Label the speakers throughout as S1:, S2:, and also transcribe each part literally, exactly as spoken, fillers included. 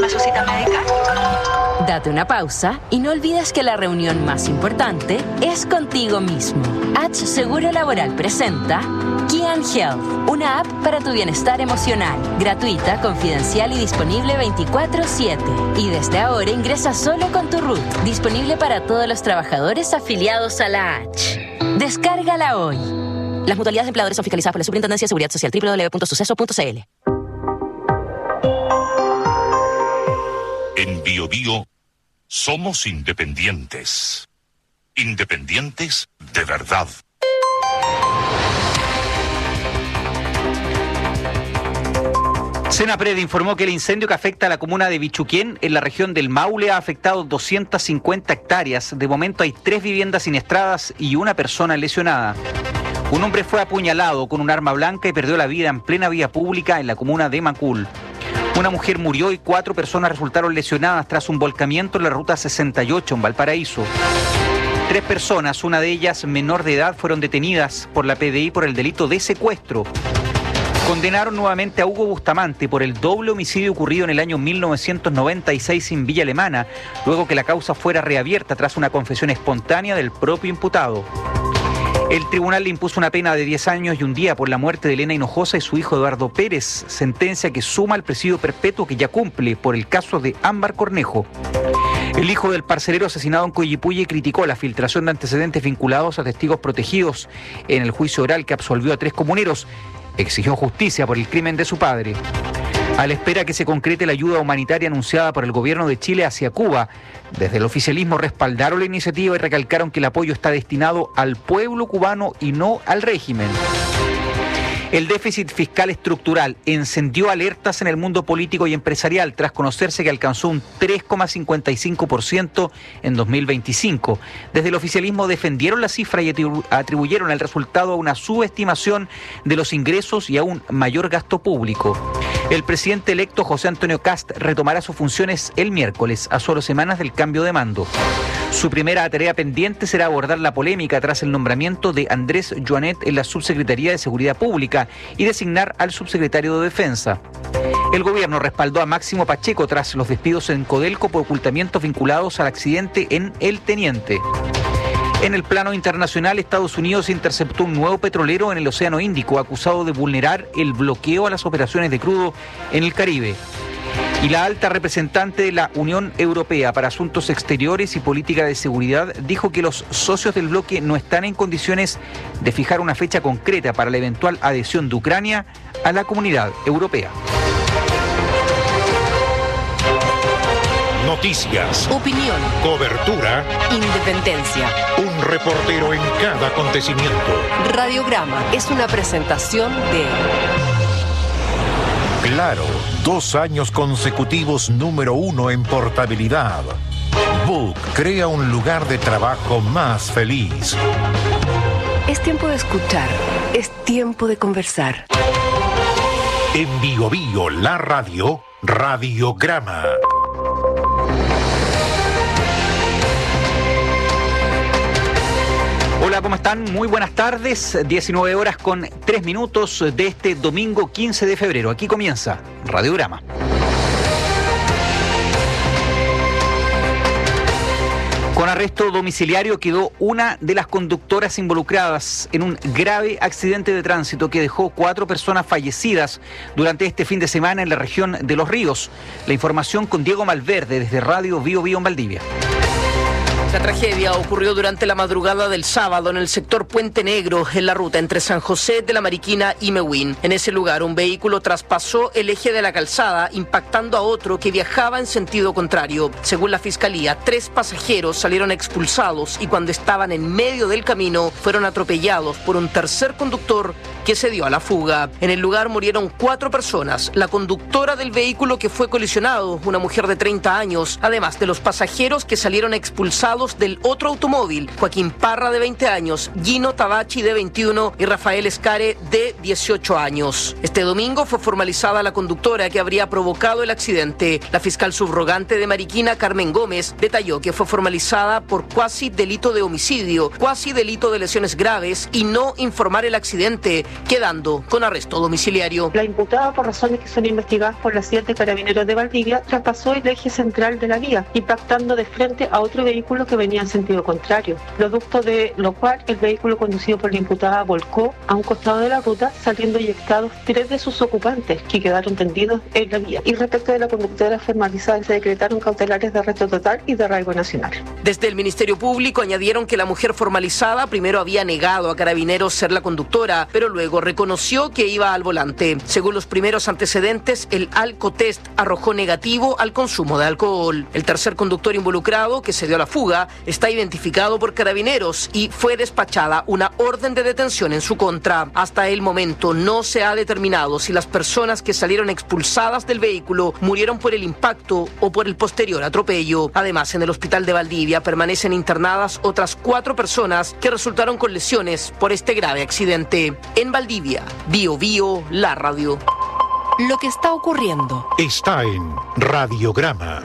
S1: confirma su cita médica?
S2: Date una pausa y no olvides que la reunión más importante es contigo mismo. H Seguro Laboral presenta Kian Health, una app para tu bienestar emocional, gratuita, confidencial y disponible veinticuatro siete. Y desde ahora ingresa solo con tu R U T, disponible para todos los trabajadores afiliados a la H. Descárgala hoy. Las mutualidades de empleadores son fiscalizadas por la Superintendencia de Seguridad Social. doble u doble u doble u punto suceso punto c l.
S3: En Bio Bio somos independientes. Independientes de verdad.
S4: Senapred informó que el incendio que afecta a la comuna de Bichuquén en la región del Maule ha afectado doscientas cincuenta hectáreas. De momento hay tres viviendas siniestradas y una persona lesionada. Un hombre fue apuñalado con un arma blanca y perdió la vida en plena vía pública en la comuna de Macul. Una mujer murió y cuatro personas resultaron lesionadas tras un volcamiento en la ruta sesenta y ocho en Valparaíso. Tres personas, una de ellas menor de edad, fueron detenidas por la P D I por el delito de secuestro. Condenaron nuevamente a Hugo Bustamante por el doble homicidio ocurrido en el año mil novecientos noventa y seis en Villa Alemana, luego que la causa fuera reabierta tras una confesión espontánea del propio imputado. El tribunal le impuso una pena de diez años y un día por la muerte de Elena Hinojosa y su hijo Eduardo Pérez, sentencia que suma al presidio perpetuo que ya cumple por el caso de Ámbar Cornejo. El hijo del parcelero asesinado en Coyipulli criticó la filtración de antecedentes vinculados a testigos protegidos en el juicio oral que absolvió a tres comuneros. Exigió justicia por el crimen de su padre. A la espera que se concrete la ayuda humanitaria anunciada por el gobierno de Chile hacia Cuba, desde el oficialismo respaldaron la iniciativa y recalcaron que el apoyo está destinado al pueblo cubano y no al régimen. El déficit fiscal estructural encendió alertas en el mundo político y empresarial tras conocerse que alcanzó un tres coma cincuenta y cinco por ciento en dos mil veinticinco. Desde el oficialismo defendieron la cifra y atribuyeron el resultado a una subestimación de los ingresos y a un mayor gasto público. El presidente electo José Antonio Kast retomará sus funciones el miércoles, a solo semanas del cambio de mando. Su primera tarea pendiente será abordar la polémica tras el nombramiento de Andrés Joanet en la Subsecretaría de Seguridad Pública y designar al subsecretario de Defensa. El gobierno respaldó a Máximo Pacheco tras los despidos en Codelco por ocultamientos vinculados al accidente en El Teniente. En el plano internacional, Estados Unidos interceptó un nuevo petrolero en el Océano Índico acusado de vulnerar el bloqueo a las operaciones de crudo en el Caribe. Y la alta representante de la Unión Europea para Asuntos Exteriores y Política de Seguridad dijo que los socios del bloque no están en condiciones de fijar una fecha concreta para la eventual adhesión de Ucrania a la Comunidad Europea.
S5: Noticias,
S6: opinión,
S5: cobertura,
S6: independencia.
S5: Un reportero en cada acontecimiento.
S6: Radiograma es una presentación de...
S5: Claro, dos años consecutivos número uno en portabilidad. Book crea un lugar de trabajo más feliz.
S6: Es tiempo de escuchar, es tiempo de conversar.
S5: En Bio Bio, la radio, Radiograma.
S4: Hola, ¿cómo están? Muy buenas tardes, diecinueve horas con tres minutos de este domingo quince de febrero. Aquí comienza Radiograma. Con arresto domiciliario quedó una de las conductoras involucradas en un grave accidente de tránsito que dejó cuatro personas fallecidas durante este fin de semana en la región de Los Ríos. La información con Diego Malverde desde Radio Bio Bio en Valdivia.
S7: La tragedia ocurrió durante la madrugada del sábado en el sector Puente Negro, en la ruta entre San José de la Mariquina y Mehuen. En ese lugar, un vehículo traspasó el eje de la calzada, impactando a otro que viajaba en sentido contrario. Según la Fiscalía, tres pasajeros salieron expulsados y cuando estaban en medio del camino, fueron atropellados por un tercer conductor que se dio a la fuga. En el lugar murieron cuatro personas, la conductora del vehículo que fue colisionado, una mujer de treinta años, además de los pasajeros que salieron expulsados del otro automóvil, Joaquín Parra de veinte años, Gino Tabachi de veintiuno y Rafael Escare de dieciocho años. Este domingo fue formalizada la conductora que habría provocado el accidente. La fiscal subrogante de Mariquina, Carmen Gómez, detalló que fue formalizada por cuasi delito de homicidio, cuasi delito de lesiones graves y no informar el accidente, quedando con arresto domiciliario.
S1: La imputada, por razones que son investigadas por la siete Carabineros de Valdivia, traspasó el eje central de la vía, impactando de frente a otro vehículo que venía en sentido contrario, producto de lo cual el vehículo conducido por la imputada volcó a un costado de la ruta, saliendo eyectados tres de sus ocupantes, que quedaron tendidos en la vía. Y respecto de la conductora formalizada, se decretaron cautelares de arresto total y de arraigo nacional.
S7: Desde el Ministerio Público añadieron que la mujer formalizada primero había negado a Carabineros ser la conductora, pero luego reconoció que iba al volante. Según los primeros antecedentes, el alcotest arrojó negativo al consumo de alcohol. El tercer conductor involucrado, que se dio a la fuga, está identificado por Carabineros y fue despachada una orden de detención en su contra. Hasta el momento no se ha determinado si las personas que salieron expulsadas del vehículo murieron por el impacto o por el posterior atropello. Además, en el hospital de Valdivia permanecen internadas otras cuatro personas que resultaron con lesiones por este grave accidente. En Valdivia, Bio Bio, la radio.
S2: Lo que está ocurriendo
S5: Está en Radiograma.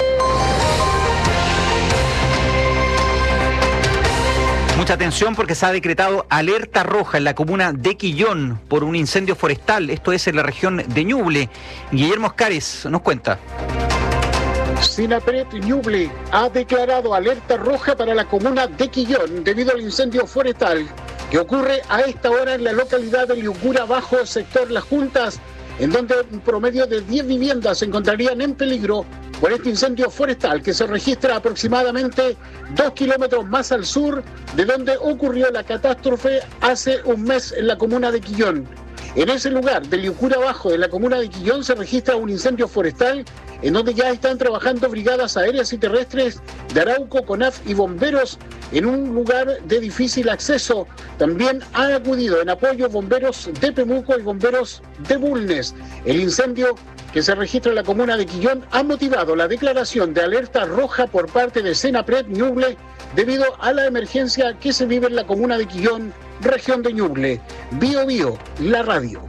S4: Mucha atención porque se ha decretado alerta roja en la comuna de Quillón por un incendio forestal. Esto es en la región de Ñuble. Guillermo Oscares nos cuenta.
S8: SENAPRED Ñuble ha declarado alerta roja para la comuna de Quillón debido al incendio forestal que ocurre a esta hora en la localidad de Liucura Bajo, sector Las Juntas, en donde un promedio de diez viviendas se encontrarían en peligro por este incendio forestal que se registra aproximadamente dos kilómetros más al sur de donde ocurrió la catástrofe hace un mes en la comuna de Quillón. En ese lugar, de Liucura Bajo, de la comuna de Quillón, se registra un incendio forestal en donde ya están trabajando brigadas aéreas y terrestres de Arauco, CONAF y bomberos en un lugar de difícil acceso. También han acudido en apoyo bomberos de Pemuco y bomberos de Bulnes. El incendio que se registra en la comuna de Quillón ha motivado la declaración de alerta roja por parte de SENAPRED Ñuble debido a la emergencia que se vive en la comuna de Quillón, región de Ñuble. Bio Bio, la radio.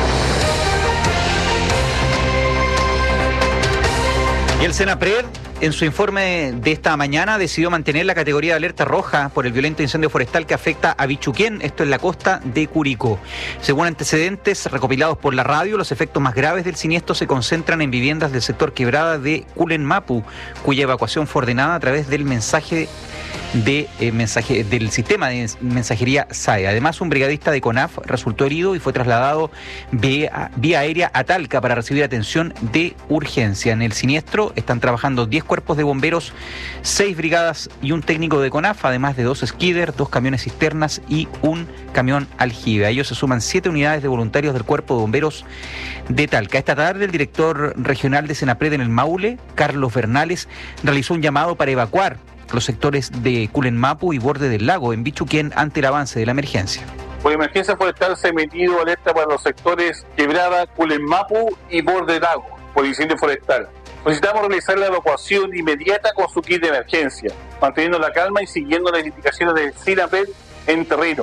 S4: Y el SENAPRED, en su informe de esta mañana, decidió mantener la categoría de alerta roja por el violento incendio forestal que afecta a Bichuquén, esto en la costa de Curicó. Según antecedentes recopilados por la radio, los efectos más graves del siniestro se concentran en viviendas del sector Quebrada de Culenmapu, cuya evacuación fue ordenada a través del mensaje de eh, mensaje del sistema de mensajería S A E. Además, un brigadista de CONAF resultó herido y fue trasladado vía, vía aérea a Talca para recibir atención de urgencia. En el siniestro están trabajando diez cuerpos de bomberos, seis brigadas y un técnico de CONAF, además de dos skiders, dos camiones cisternas y un camión aljibe. A ellos se suman siete unidades de voluntarios del Cuerpo de Bomberos de Talca. Esta tarde, el director regional de SENAPRED en el Maule, Carlos Bernales, realizó un llamado para evacuar los sectores de Culenmapu y Borde del Lago en Bichuquén ante el avance de la emergencia.
S9: Por emergencia forestal se ha emitido alerta para los sectores Quebrada, Culenmapu y Borde del Lago por incendio forestal. Solicitamos realizar la evacuación inmediata con su kit de emergencia, manteniendo la calma y siguiendo las indicaciones de SENAPRED en terreno.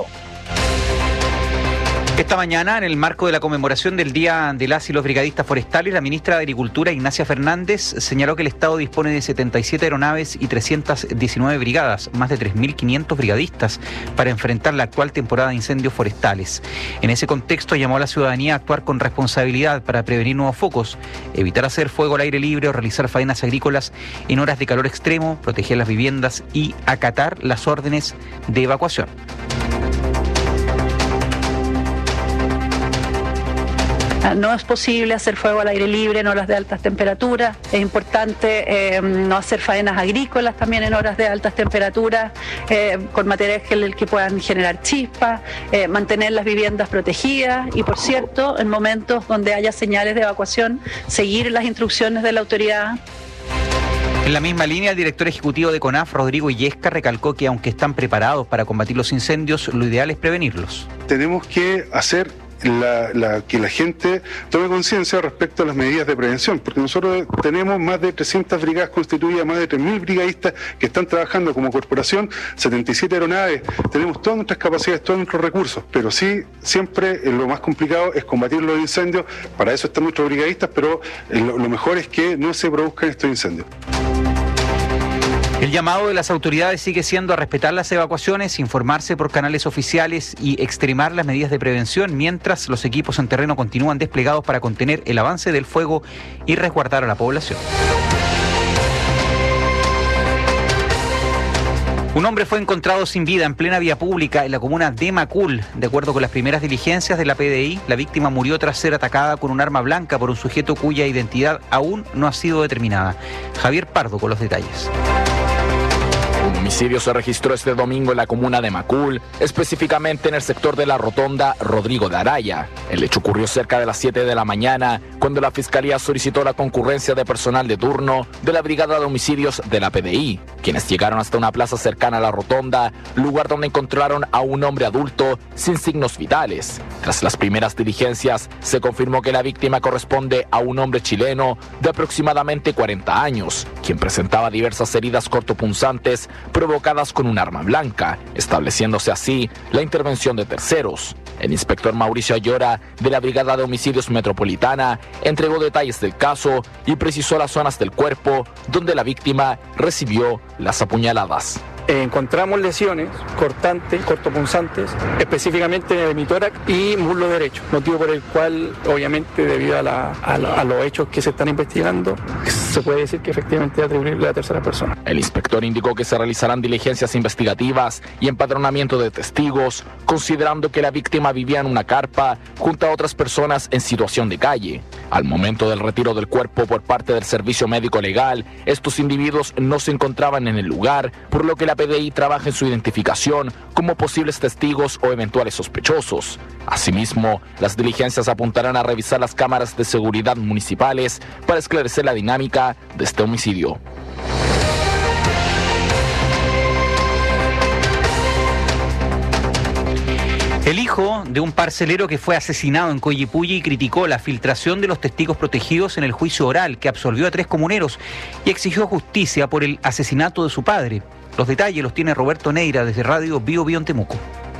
S4: Esta mañana, en el marco de la conmemoración del Día de las y los Brigadistas Forestales, la ministra de Agricultura, Ignacia Fernández, señaló que el Estado dispone de setenta y siete aeronaves y trescientas diecinueve brigadas, más de tres mil quinientos brigadistas, para enfrentar la actual temporada de incendios forestales. En ese contexto, llamó a la ciudadanía a actuar con responsabilidad para prevenir nuevos focos, evitar hacer fuego al aire libre o realizar faenas agrícolas en horas de calor extremo, proteger las viviendas y acatar las órdenes de evacuación.
S10: No es posible hacer fuego al aire libre en horas de altas temperaturas. Es importante eh, no hacer faenas agrícolas también en horas de altas temperaturas, eh, con materiales que, que puedan generar chispas, eh, mantener las viviendas protegidas y, por cierto, en momentos donde haya señales de evacuación, seguir las instrucciones de la autoridad.
S4: En la misma línea, el director ejecutivo de CONAF, Rodrigo Illesca, recalcó que aunque están preparados para combatir los incendios, lo ideal es prevenirlos.
S11: Tenemos que hacer La, la, que la gente tome conciencia respecto a las medidas de prevención, porque nosotros tenemos más de trescientas brigadas constituidas, más de tres mil brigadistas que están trabajando como corporación, setenta y siete aeronaves, tenemos todas nuestras capacidades, todos nuestros recursos, pero sí, siempre lo más complicado es combatir los incendios. Para eso están nuestros brigadistas, pero lo, lo mejor es que no se produzcan estos incendios.
S4: El llamado de las autoridades sigue siendo a respetar las evacuaciones, informarse por canales oficiales y extremar las medidas de prevención, mientras los equipos en terreno continúan desplegados para contener el avance del fuego y resguardar a la población. Un hombre fue encontrado sin vida en plena vía pública en la comuna de Macul. De acuerdo con las primeras diligencias de la P D I, la víctima murió tras ser atacada con un arma blanca por un sujeto cuya identidad aún no ha sido determinada. Javier Pardo con los detalles.
S12: Un homicidio se registró este domingo en la comuna de Macul, específicamente en el sector de la rotonda Rodrigo de Araya. El hecho ocurrió cerca de las siete de la mañana, cuando la Fiscalía solicitó la concurrencia de personal de turno de la Brigada de Homicidios de la P D I, quienes llegaron hasta una plaza cercana a la rotonda, lugar donde encontraron a un hombre adulto sin signos vitales. Tras las primeras diligencias, se confirmó que la víctima corresponde a un hombre chileno de aproximadamente cuarenta años, quien presentaba diversas heridas cortopunzantes provocadas con un arma blanca, estableciéndose así la intervención de terceros. El inspector Mauricio Ayora, de la Brigada de Homicidios Metropolitana, entregó detalles del caso y precisó las zonas del cuerpo donde la víctima recibió las apuñaladas.
S13: Encontramos lesiones cortantes, cortopunzantes, específicamente en mi tórax y muslo derecho, motivo por el cual, obviamente, debido a, la, a, la, a los hechos que se están investigando, se puede decir que efectivamente es atribuible a la tercera persona.
S12: El inspector indicó que se realizarán diligencias investigativas y empadronamiento de testigos, considerando que la víctima vivía en una carpa junto a otras personas en situación de calle. Al momento del retiro del cuerpo por parte del Servicio Médico Legal, estos individuos no se encontraban en el lugar, por lo que la P D I trabaja en su identificación como posibles testigos o eventuales sospechosos. Asimismo, las diligencias apuntarán a revisar las cámaras de seguridad municipales para esclarecer la dinámica de este homicidio.
S4: El hijo de un parcelero que fue asesinado en Coyipulli criticó la filtración de los testigos protegidos en el juicio oral que absolvió a tres comuneros y exigió justicia por el asesinato de su padre. Los detalles los tiene Roberto Neira desde Radio Bio Bio en Temuco.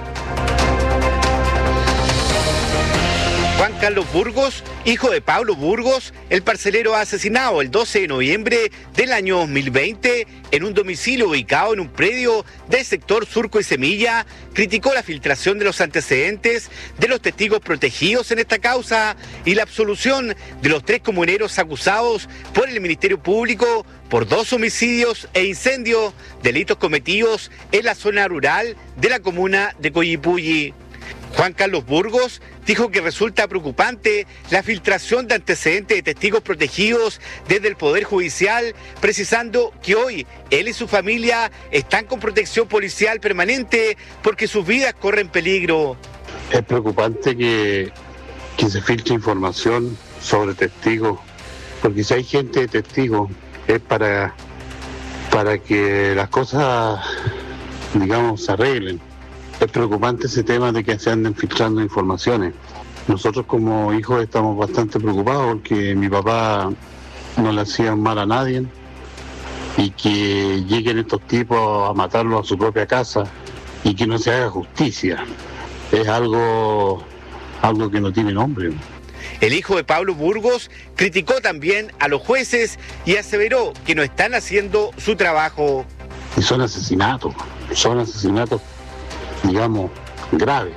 S14: Juan Carlos Burgos, hijo de Pablo Burgos, el parcelero asesinado el doce de noviembre del año dos mil veinte en un domicilio ubicado en un predio del sector Surco y Semilla, criticó la filtración de los antecedentes de los testigos protegidos en esta causa y la absolución de los tres comuneros acusados por el Ministerio Público por dos homicidios e incendios, delitos cometidos en la zona rural de la comuna de Coyipulli. Juan Carlos Burgos dijo que resulta preocupante la filtración de antecedentes de testigos protegidos desde el Poder Judicial, precisando que hoy él y su familia están con protección policial permanente porque sus vidas corren peligro.
S15: Es preocupante que, que se filtre información sobre testigos, porque si hay gente de testigos es para, para que las cosas, digamos, se arreglen. Es preocupante ese tema de que se anden filtrando informaciones. Nosotros como hijos estamos bastante preocupados porque mi papá no le hacía mal a nadie y que lleguen estos tipos a matarlo a su propia casa y que no se haga justicia. Es algo, algo que no tiene nombre.
S14: El hijo de Pablo Burgos criticó también a los jueces y aseveró que no están haciendo su trabajo.
S15: Y son asesinatos, son asesinatos, digamos, graves.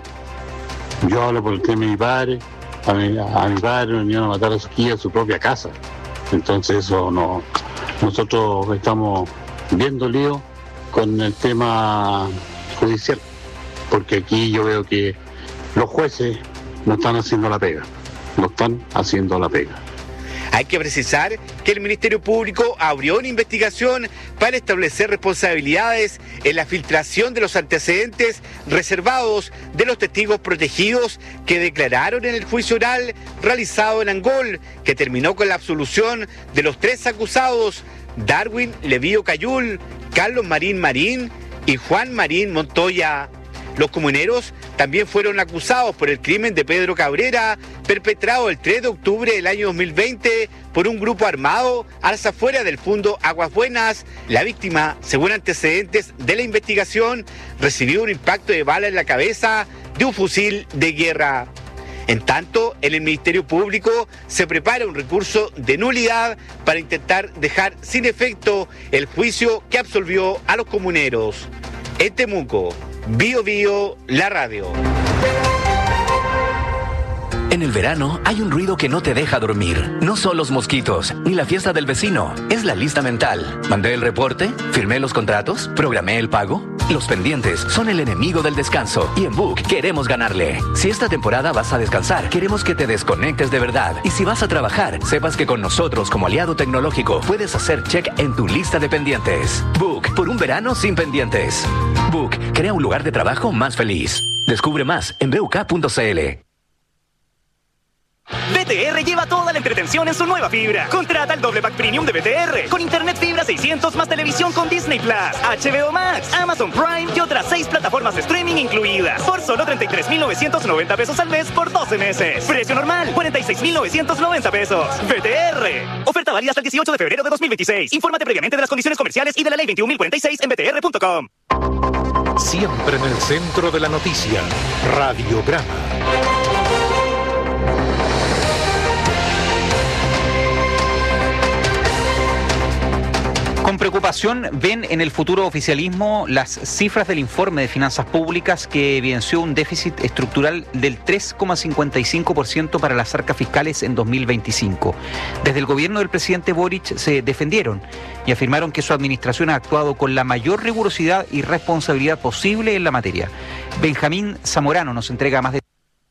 S15: Yo hablo por el tema de mi padre, a mi, a mi padre me vinieron a matar aquí a su propia casa. Entonces eso no, nosotros estamos viendo lío con el tema judicial, porque aquí yo veo que los jueces no están haciendo la pega, no están haciendo la pega.
S14: Hay que precisar que el Ministerio Público abrió una investigación para establecer responsabilidades en la filtración de los antecedentes reservados de los testigos protegidos que declararon en el juicio oral realizado en Angol, que terminó con la absolución de los tres acusados, Darwin Levío Cayul, Carlos Marín Marín y Juan Marín Montoya. Los comuneros también fueron acusados por el crimen de Pedro Cabrera, perpetrado el tres de octubre del año dos mil veinte por un grupo armado a las afueras del Fundo Aguas Buenas. La víctima, según antecedentes de la investigación, recibió un impacto de bala en la cabeza de un fusil de guerra. En tanto, en el Ministerio Público se prepara un recurso de nulidad para intentar dejar sin efecto el juicio que absolvió a los comuneros. En Temuco, Bío Bío, la radio.
S16: En el verano hay un ruido que no te deja dormir. No son los mosquitos, ni la fiesta del vecino. Es la lista mental. Mandé el reporte, firmé los contratos, programé el pago. Los pendientes son el enemigo del descanso y en Book queremos ganarle. Si esta temporada vas a descansar, queremos que te desconectes de verdad. Y si vas a trabajar, sepas que con nosotros como aliado tecnológico puedes hacer check en tu lista de pendientes. Book, por un verano sin pendientes. Book, crea un lugar de trabajo más feliz. Descubre más en b u k punto c l.
S17: B T R lleva toda la entretención en su nueva fibra. Contrata el doble pack premium de B T R con internet fibra seiscientos más televisión con Disney Plus, H B O Max, Amazon Prime y otras seis plataformas de streaming incluidas por solo treinta y tres mil novecientos noventa pesos al mes por doce meses. Precio normal cuarenta y seis mil novecientos noventa pesos. B T R. Oferta válida hasta el dieciocho de febrero de dos mil veintiséis. Infórmate previamente de las condiciones comerciales y de la ley veintiún mil cuarenta y seis en b t r punto com.
S5: Siempre en el centro de la noticia. Radiograma.
S4: Con preocupación ven en el futuro oficialismo las cifras del informe de finanzas públicas que evidenció un déficit estructural del tres coma cincuenta y cinco por ciento para las arcas fiscales en dos mil veinticinco. Desde el gobierno del presidente Boric se defendieron y afirmaron que su administración ha actuado con la mayor rigurosidad y responsabilidad posible en la materia. Benjamín Zamorano nos entrega más, de...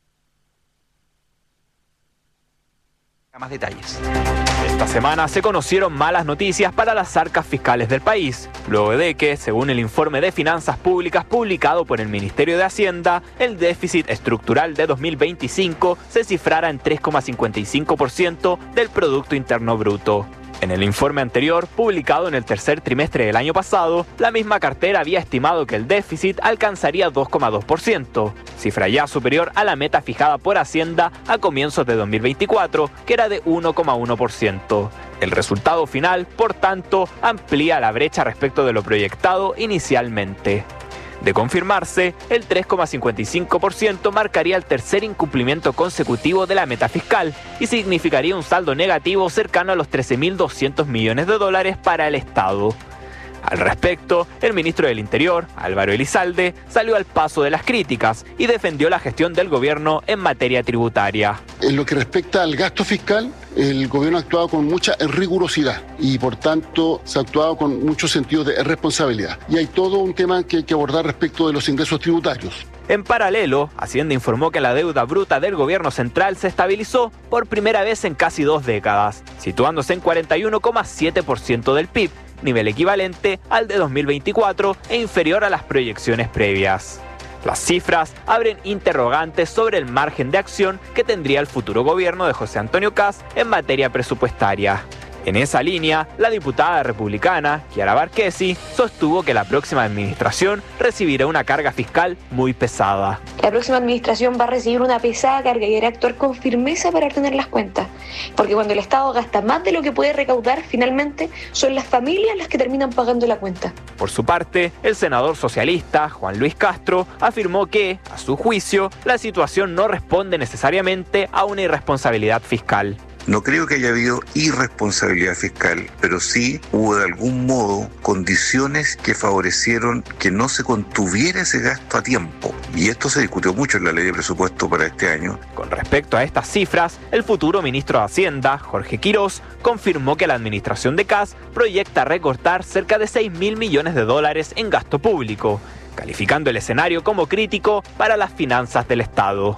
S4: más detalles.
S18: Esta semana se conocieron malas noticias para las arcas fiscales del país, luego de que, según el informe de finanzas públicas publicado por el Ministerio de Hacienda, el déficit estructural de dos mil veinticinco se cifrara en tres coma cincuenta y cinco por ciento del Producto Interno Bruto. En el informe anterior, publicado en el tercer trimestre del año pasado, la misma cartera había estimado que el déficit alcanzaría dos coma dos por ciento, cifra ya superior a la meta fijada por Hacienda a comienzos de dos mil veinticuatro, que era de uno coma uno por ciento. El resultado final, por tanto, amplía la brecha respecto de lo proyectado inicialmente. De confirmarse, el tres coma cincuenta y cinco por ciento marcaría el tercer incumplimiento consecutivo de la meta fiscal y significaría un saldo negativo cercano a los trece mil doscientos millones de dólares para el Estado. Al respecto, el ministro del Interior, Álvaro Elizalde, salió al paso de las críticas y defendió la gestión del gobierno en materia tributaria.
S8: En lo que respecta al gasto fiscal, el gobierno ha actuado con mucha rigurosidad y por tanto se ha actuado con muchos sentidos de responsabilidad. Y hay todo un tema que hay que abordar respecto de los ingresos tributarios.
S18: En paralelo, Hacienda informó que la deuda bruta del gobierno central se estabilizó por primera vez en casi dos décadas, situándose en cuarenta y uno coma siete por ciento del P I B, nivel equivalente al de dos mil veinticuatro e inferior a las proyecciones previas. Las cifras abren interrogantes sobre el margen de acción que tendría el futuro gobierno de José Antonio Kast en materia presupuestaria. En esa línea, la diputada republicana, Chiara Barquesi, sostuvo que la próxima administración recibirá una carga fiscal muy pesada.
S19: La próxima administración va a recibir una pesada carga y hará actuar con firmeza para ordenar las cuentas. Porque cuando el Estado gasta más de lo que puede recaudar, finalmente son las familias las que terminan pagando la cuenta.
S18: Por su parte, el senador socialista, Juan Luis Castro, afirmó que, a su juicio, la situación no responde necesariamente a una irresponsabilidad fiscal.
S20: No creo que haya habido irresponsabilidad fiscal, pero sí hubo de algún modo condiciones que favorecieron que no se contuviera ese gasto a tiempo. Y esto se discutió mucho en la ley de presupuesto para este año.
S18: Con respecto a estas cifras, el futuro ministro de Hacienda, Jorge Quirós, confirmó que la administración de Kast proyecta recortar cerca de seis mil millones de dólares en gasto público, calificando el escenario como crítico para las finanzas del Estado.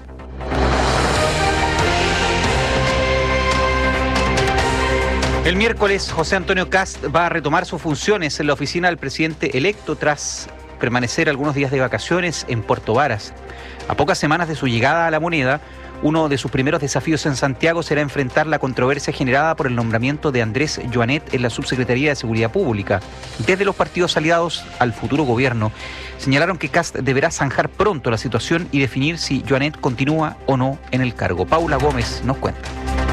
S4: El miércoles, José Antonio Kast va a retomar sus funciones en la oficina del presidente electo tras permanecer algunos días de vacaciones en Puerto Varas. A pocas semanas de su llegada a La Moneda, uno de sus primeros desafíos en Santiago será enfrentar la controversia generada por el nombramiento de Andrés Joanet en la Subsecretaría de Seguridad Pública. Desde los partidos aliados al futuro gobierno, señalaron que Kast deberá zanjar pronto la situación y definir si Joanet continúa o no en el cargo. Paula Gómez nos cuenta.
S21: A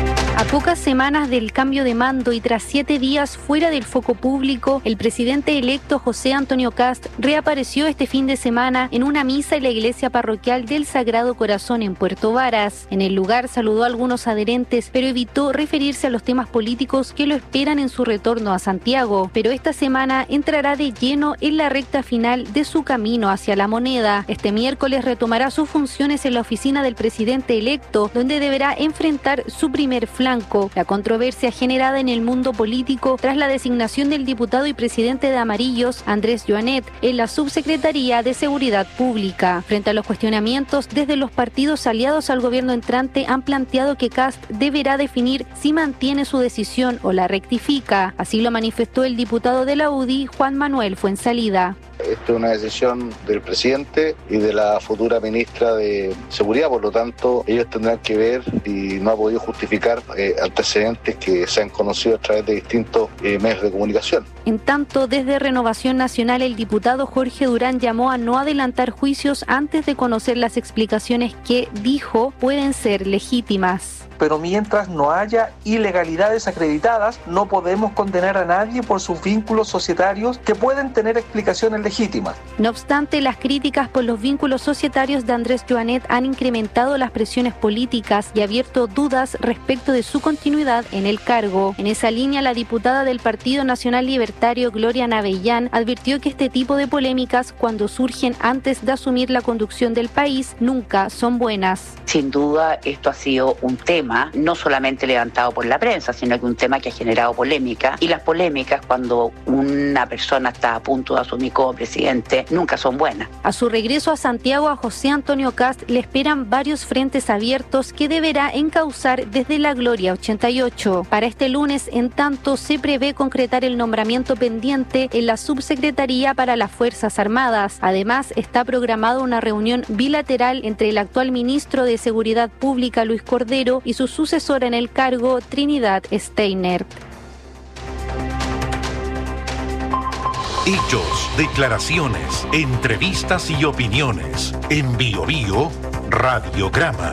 S21: Pocas semanas del cambio de mando y tras siete días fuera del foco público, el presidente electo José Antonio Kast reapareció este fin de semana en una misa en la iglesia parroquial del Sagrado Corazón en Puerto Varas. En el lugar saludó a algunos adherentes, pero evitó referirse a los temas políticos que lo esperan en su retorno a Santiago. Pero esta semana entrará de lleno en la recta final de su camino hacia La Moneda. Este miércoles retomará sus funciones en la oficina del presidente electo, donde deberá enfrentar su primer flanco. La controversia generada en el mundo político tras la designación del diputado y presidente de Amarillos, Andrés Joanet, en la Subsecretaría de Seguridad Pública. Frente a los cuestionamientos, desde los partidos aliados al gobierno entrante han planteado que Kast deberá definir si mantiene su decisión o la rectifica. Así lo manifestó el diputado de la U D I, Juan Manuel Fuenzalida.
S22: Esto es una decisión del presidente y de la futura ministra de Seguridad, por lo tanto ellos tendrán que ver y no ha podido justificar eh, antecedentes que se han conocido a través de distintos eh, medios de comunicación.
S21: En tanto, desde Renovación Nacional, el diputado Jorge Durán llamó a no adelantar juicios antes de conocer las explicaciones que, dijo, pueden ser legítimas.
S23: Pero mientras no haya ilegalidades acreditadas, no podemos condenar a nadie por sus vínculos societarios que pueden tener explicaciones legítimas.
S21: No obstante, las críticas por los vínculos societarios de Andrés Joanet han incrementado las presiones políticas y abierto dudas respecto de su continuidad en el cargo. En esa línea, la diputada del Partido Nacional Libertario, Gloria Navellán, advirtió que este tipo de polémicas, cuando surgen antes de asumir la conducción del país, nunca son buenas.
S24: Sin duda, esto ha sido un tema no solamente levantado por la prensa, sino que un tema que ha generado polémica, y las polémicas cuando una persona está a punto de asumir como presidente nunca son buenas.
S21: A su regreso a Santiago, a José Antonio Kast le esperan varios frentes abiertos que deberá encauzar desde la Gloria ochenta y ocho. Para este lunes, en tanto, se prevé concretar el nombramiento pendiente en la Subsecretaría para las Fuerzas Armadas. Además, está programada una reunión bilateral entre el actual ministro de Seguridad Pública, Luis Cordero, y su sucesora en el cargo, Trinidad Steiner.
S5: Hechos, declaraciones, entrevistas y opiniones. En Bio Bio, Radiograma.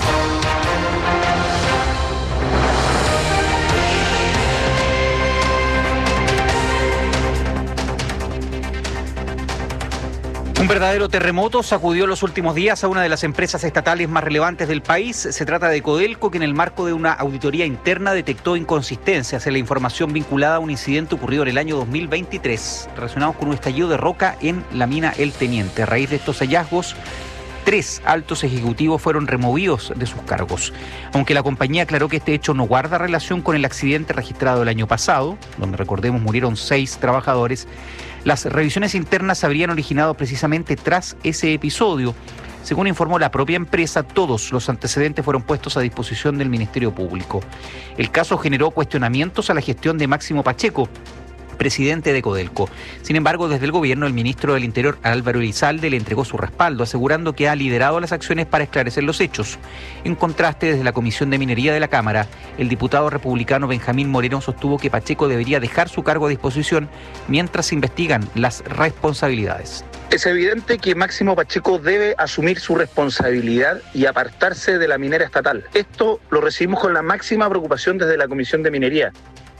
S4: Un verdadero terremoto sacudió los últimos días a una de las empresas estatales más relevantes del país. Se trata de Codelco, que en el marco de una auditoría interna detectó inconsistencias en la información vinculada a un incidente ocurrido en el año dos mil veintitrés, relacionados con un estallido de roca en la mina El Teniente. A raíz de estos hallazgos, tres altos ejecutivos fueron removidos de sus cargos. Aunque la compañía aclaró que este hecho no guarda relación con el accidente registrado el año pasado, donde, recordemos, murieron seis trabajadores, las revisiones internas se habrían originado precisamente tras ese episodio. Según informó la propia empresa, todos los antecedentes fueron puestos a disposición del Ministerio Público. El caso generó cuestionamientos a la gestión de Máximo Pacheco, presidente de Codelco. Sin embargo, desde el gobierno, el ministro del Interior, Álvaro Elizalde, le entregó su respaldo, asegurando que ha liderado las acciones para esclarecer los hechos. En contraste, desde la Comisión de Minería de la Cámara, el diputado republicano Benjamín Moreno sostuvo que Pacheco debería dejar su cargo a disposición mientras se investigan las responsabilidades.
S23: Es evidente que Máximo Pacheco debe asumir su responsabilidad y apartarse de la minera estatal. Esto lo recibimos con la máxima preocupación desde la Comisión de Minería.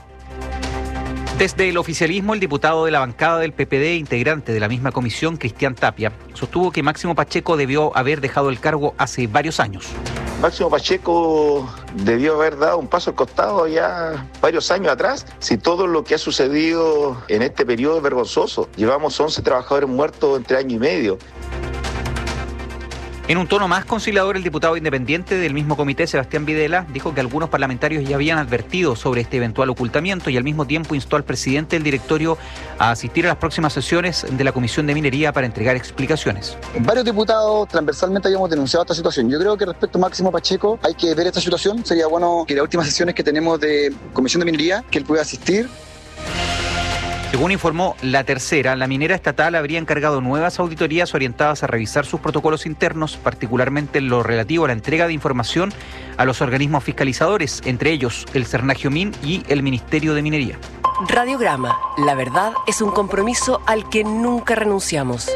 S4: Desde el oficialismo, el diputado de la bancada del P P D, integrante de la misma comisión, Cristian Tapia, sostuvo que Máximo Pacheco debió haber dejado el cargo hace varios años.
S22: Máximo Pacheco debió haber dado un paso al costado ya varios años atrás. Si todo lo que ha sucedido en este periodo es vergonzoso, llevamos once trabajadores muertos entre año y medio.
S4: En un tono más conciliador, el diputado independiente del mismo comité, Sebastián Videla, dijo que algunos parlamentarios ya habían advertido sobre este eventual ocultamiento y al mismo tiempo instó al presidente del directorio a asistir a las próximas sesiones de la Comisión de Minería para entregar explicaciones.
S25: Varios diputados transversalmente habíamos denunciado esta situación. Yo creo que respecto a Máximo Pacheco hay que ver esta situación. Sería bueno que las últimas sesiones que tenemos de Comisión de Minería, que él pueda asistir.
S4: Según informó La Tercera, la minera estatal habría encargado nuevas auditorías orientadas a revisar sus protocolos internos, particularmente en lo relativo a la entrega de información a los organismos fiscalizadores, entre ellos el Cernagiomín y el Ministerio de Minería.
S6: Radiograma, la verdad es un compromiso al que nunca renunciamos.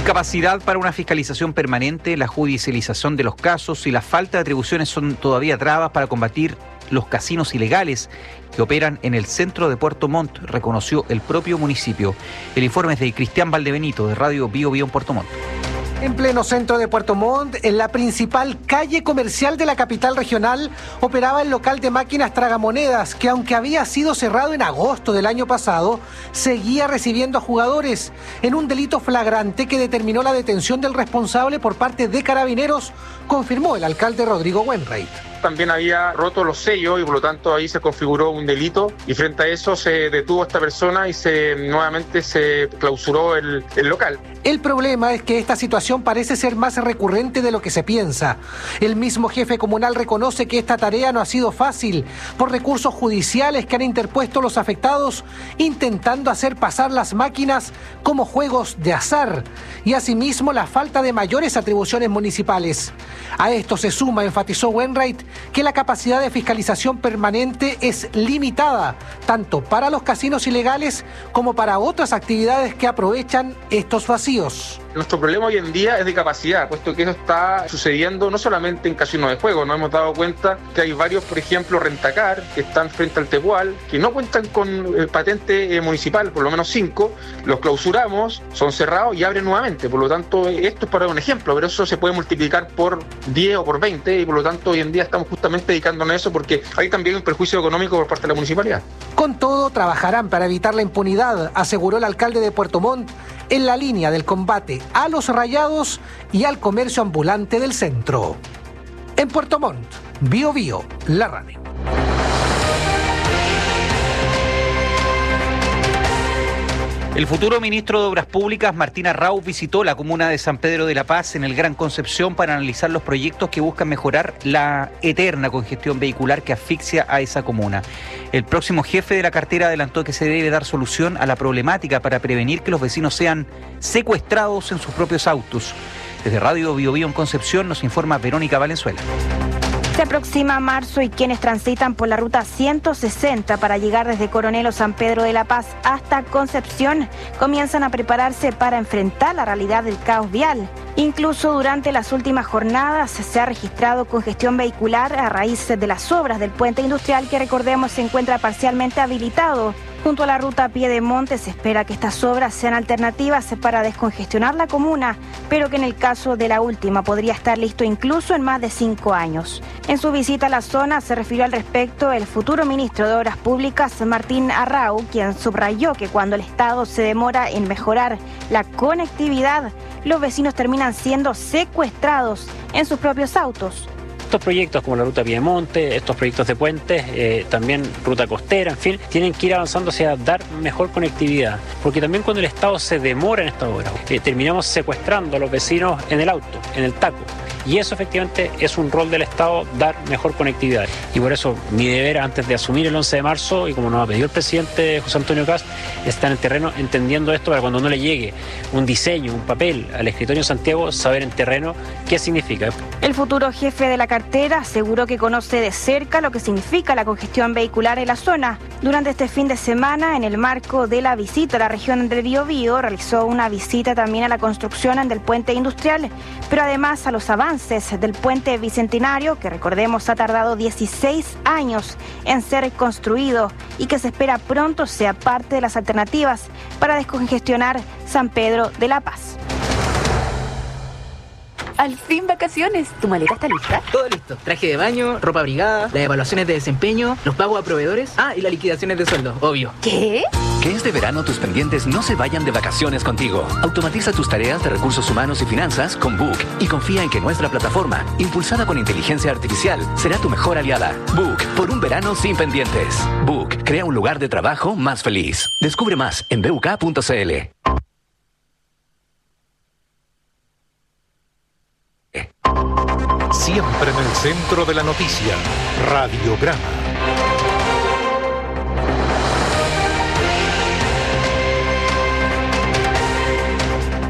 S4: Incapacidad para una fiscalización permanente, la judicialización de los casos y la falta de atribuciones son todavía trabas para combatir los casinos ilegales que operan en el centro de Puerto Montt, reconoció el propio municipio. El informe es de Cristian Valdebenito, de Radio Bio Bio en Puerto Montt.
S1: En pleno centro de Puerto Montt, en la principal calle comercial de la capital regional, operaba el local de máquinas tragamonedas que, aunque había sido cerrado en agosto del año pasado, seguía recibiendo a jugadores en un delito flagrante que determinó la detención del responsable por parte de Carabineros, confirmó el alcalde Rodrigo Wainwright.
S13: También había roto los sellos y por lo tanto ahí se configuró un delito y frente a eso se detuvo a esta persona y se nuevamente se clausuró el, el local.
S1: El problema es que esta situación parece ser más recurrente de lo que se piensa. El mismo jefe comunal reconoce que esta tarea no ha sido fácil por recursos judiciales que han interpuesto los afectados, intentando hacer pasar las máquinas como juegos de azar y asimismo la falta de mayores atribuciones municipales. A esto se suma, enfatizó Wainwright, que la capacidad de fiscalización permanente es limitada, tanto para los casinos ilegales como para otras actividades que aprovechan estos vacíos.
S13: Nuestro problema hoy en día es de capacidad, puesto que eso está sucediendo no solamente en casinos de juego. Nos hemos dado cuenta que hay varios, por ejemplo, Rentacar, que están frente al Tepual, que no cuentan con eh, patente eh, municipal, por lo menos cinco. Los clausuramos, son cerrados y abren nuevamente. Por lo tanto, esto es para un ejemplo, pero eso se puede multiplicar por diez o por veinte y por lo tanto hoy en día estamos justamente dedicándonos a eso porque hay también un perjuicio económico por parte de la municipalidad.
S1: Con todo, trabajarán para evitar la impunidad, aseguró el alcalde de Puerto Montt, en la línea del combate a los rayados y al comercio ambulante del centro. En Puerto Montt, Bio Bio, la radio.
S4: El futuro ministro de Obras Públicas, Martín Arrau, visitó la comuna de San Pedro de la Paz en el Gran Concepción para analizar los proyectos que buscan mejorar la eterna congestión vehicular que asfixia a esa comuna. El próximo jefe de la cartera adelantó que se debe dar solución a la problemática para prevenir que los vecinos sean secuestrados en sus propios autos. Desde Radio Bio Bio en Concepción nos informa Verónica Valenzuela.
S2: Se aproxima marzo y quienes transitan por la ruta ciento sesenta para llegar desde Coronel o San Pedro de la Paz hasta Concepción comienzan a prepararse para enfrentar la realidad del caos vial. Incluso durante las últimas jornadas se ha registrado congestión vehicular a raíz de las obras del puente industrial que, recordemos, se encuentra parcialmente habilitado. Junto a la ruta Piedemonte se espera que estas obras sean alternativas para descongestionar la comuna, pero que en el caso de la última podría estar listo incluso en más de cinco años. En su visita a la zona se refirió al respecto el futuro ministro de Obras Públicas, Martín Arrau, quien subrayó que cuando el Estado se demora en mejorar la conectividad, los vecinos terminan siendo secuestrados en sus propios autos.
S3: Estos proyectos como la ruta Piedemonte, estos proyectos de puentes, eh, también ruta costera, en fin, tienen que ir avanzando hacia dar mejor conectividad. Porque también cuando el Estado se demora en esta obra, eh, terminamos secuestrando a los vecinos en el auto, en el taco. Y eso efectivamente es un rol del Estado, dar mejor conectividad. Y por eso mi deber antes de asumir el once de marzo, y como nos ha pedido el presidente José Antonio Kast, es estar en el terreno entendiendo esto para cuando no le llegue un diseño, un papel al escritorio de Santiago, saber en terreno qué significa.
S2: El futuro jefe de la cartera aseguró que conoce de cerca lo que significa la congestión vehicular en la zona. Durante este fin de semana, en el marco de la visita a la región del Biobío, realizó una visita también a la construcción del puente industrial, pero además a los avances del puente bicentenario, que recordemos ha tardado dieciséis años en ser construido y que se espera pronto sea parte de las alternativas para descongestionar San Pedro de la Paz.
S7: Al fin vacaciones. ¿Tu maleta está lista?
S9: Todo listo. Traje de baño, ropa abrigada, las evaluaciones de desempeño, los pagos a proveedores. Ah, y las liquidaciones de sueldo, obvio.
S7: ¿Qué?
S16: Que este verano tus pendientes no se vayan de vacaciones contigo. Automatiza tus tareas de recursos humanos y finanzas con Book y confía en que nuestra plataforma, impulsada con inteligencia artificial, será tu mejor aliada. Book, por un verano sin pendientes. Book, crea un lugar de trabajo más feliz. Descubre más en b u k punto c l.
S5: Siempre en el centro de la noticia, Radiograma.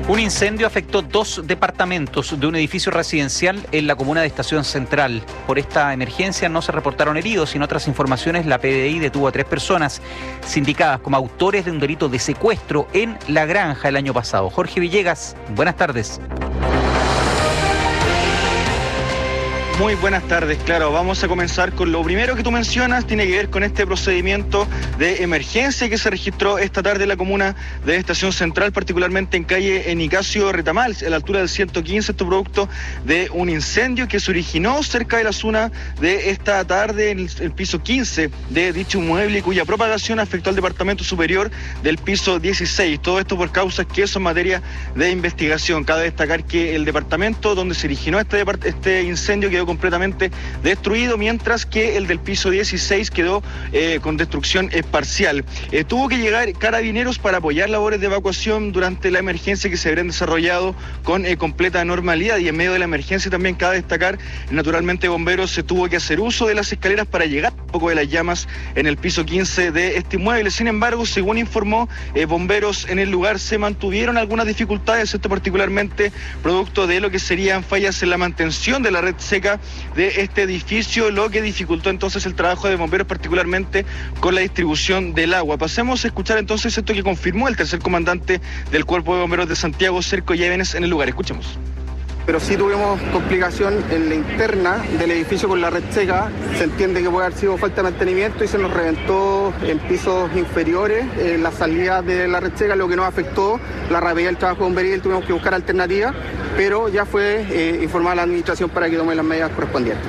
S4: Un incendio afectó dos departamentos de un edificio residencial en la comuna de Estación Central. Por esta emergencia no se reportaron heridos y en otras informaciones la P D I detuvo a tres personas sindicadas como autores de un delito de secuestro en La Granja el año pasado. Jorge Villegas, buenas tardes.
S10: Muy buenas tardes, claro, vamos a comenzar con lo primero que tú mencionas, tiene que ver con este procedimiento de emergencia que se registró esta tarde en la comuna de Estación Central, particularmente en calle Nicasio Retamal, a la altura del ciento quince, esto producto de un incendio que se originó cerca de la zona de esta tarde en el, el piso quince de dicho inmueble, cuya propagación afectó al departamento superior del piso dieciséis, todo esto por causas que son materia de investigación. Cabe destacar que el departamento donde se originó este, este incendio quedó completamente destruido, mientras que el del piso dieciséis quedó eh, con destrucción eh, parcial. Eh, tuvo que llegar carabineros para apoyar labores de evacuación durante la emergencia que se habrían desarrollado con eh, completa normalidad, y en medio de la emergencia también cabe destacar, naturalmente bomberos se tuvo que hacer uso de las escaleras para llegar un poco de las llamas en el piso quince de este inmueble. Sin embargo, según informó eh, bomberos en el lugar, se mantuvieron algunas dificultades, esto particularmente producto de lo que serían fallas en la mantención de la red seca de este edificio, lo que dificultó entonces el trabajo de bomberos, particularmente con la distribución del agua. Pasemos a escuchar entonces esto que confirmó el tercer comandante del Cuerpo de Bomberos de Santiago, Cerco Llévenes, en el lugar. Escuchemos.
S11: Pero sí tuvimos complicación en la interna del edificio con la red seca. Se entiende que puede haber sido falta de mantenimiento y se nos reventó en pisos inferiores en la salida de la red seca, lo que nos afectó la rapidez del trabajo bomberil. Tuvimos que buscar alternativas, pero ya fue eh, informada a la administración para que tome las medidas correspondientes.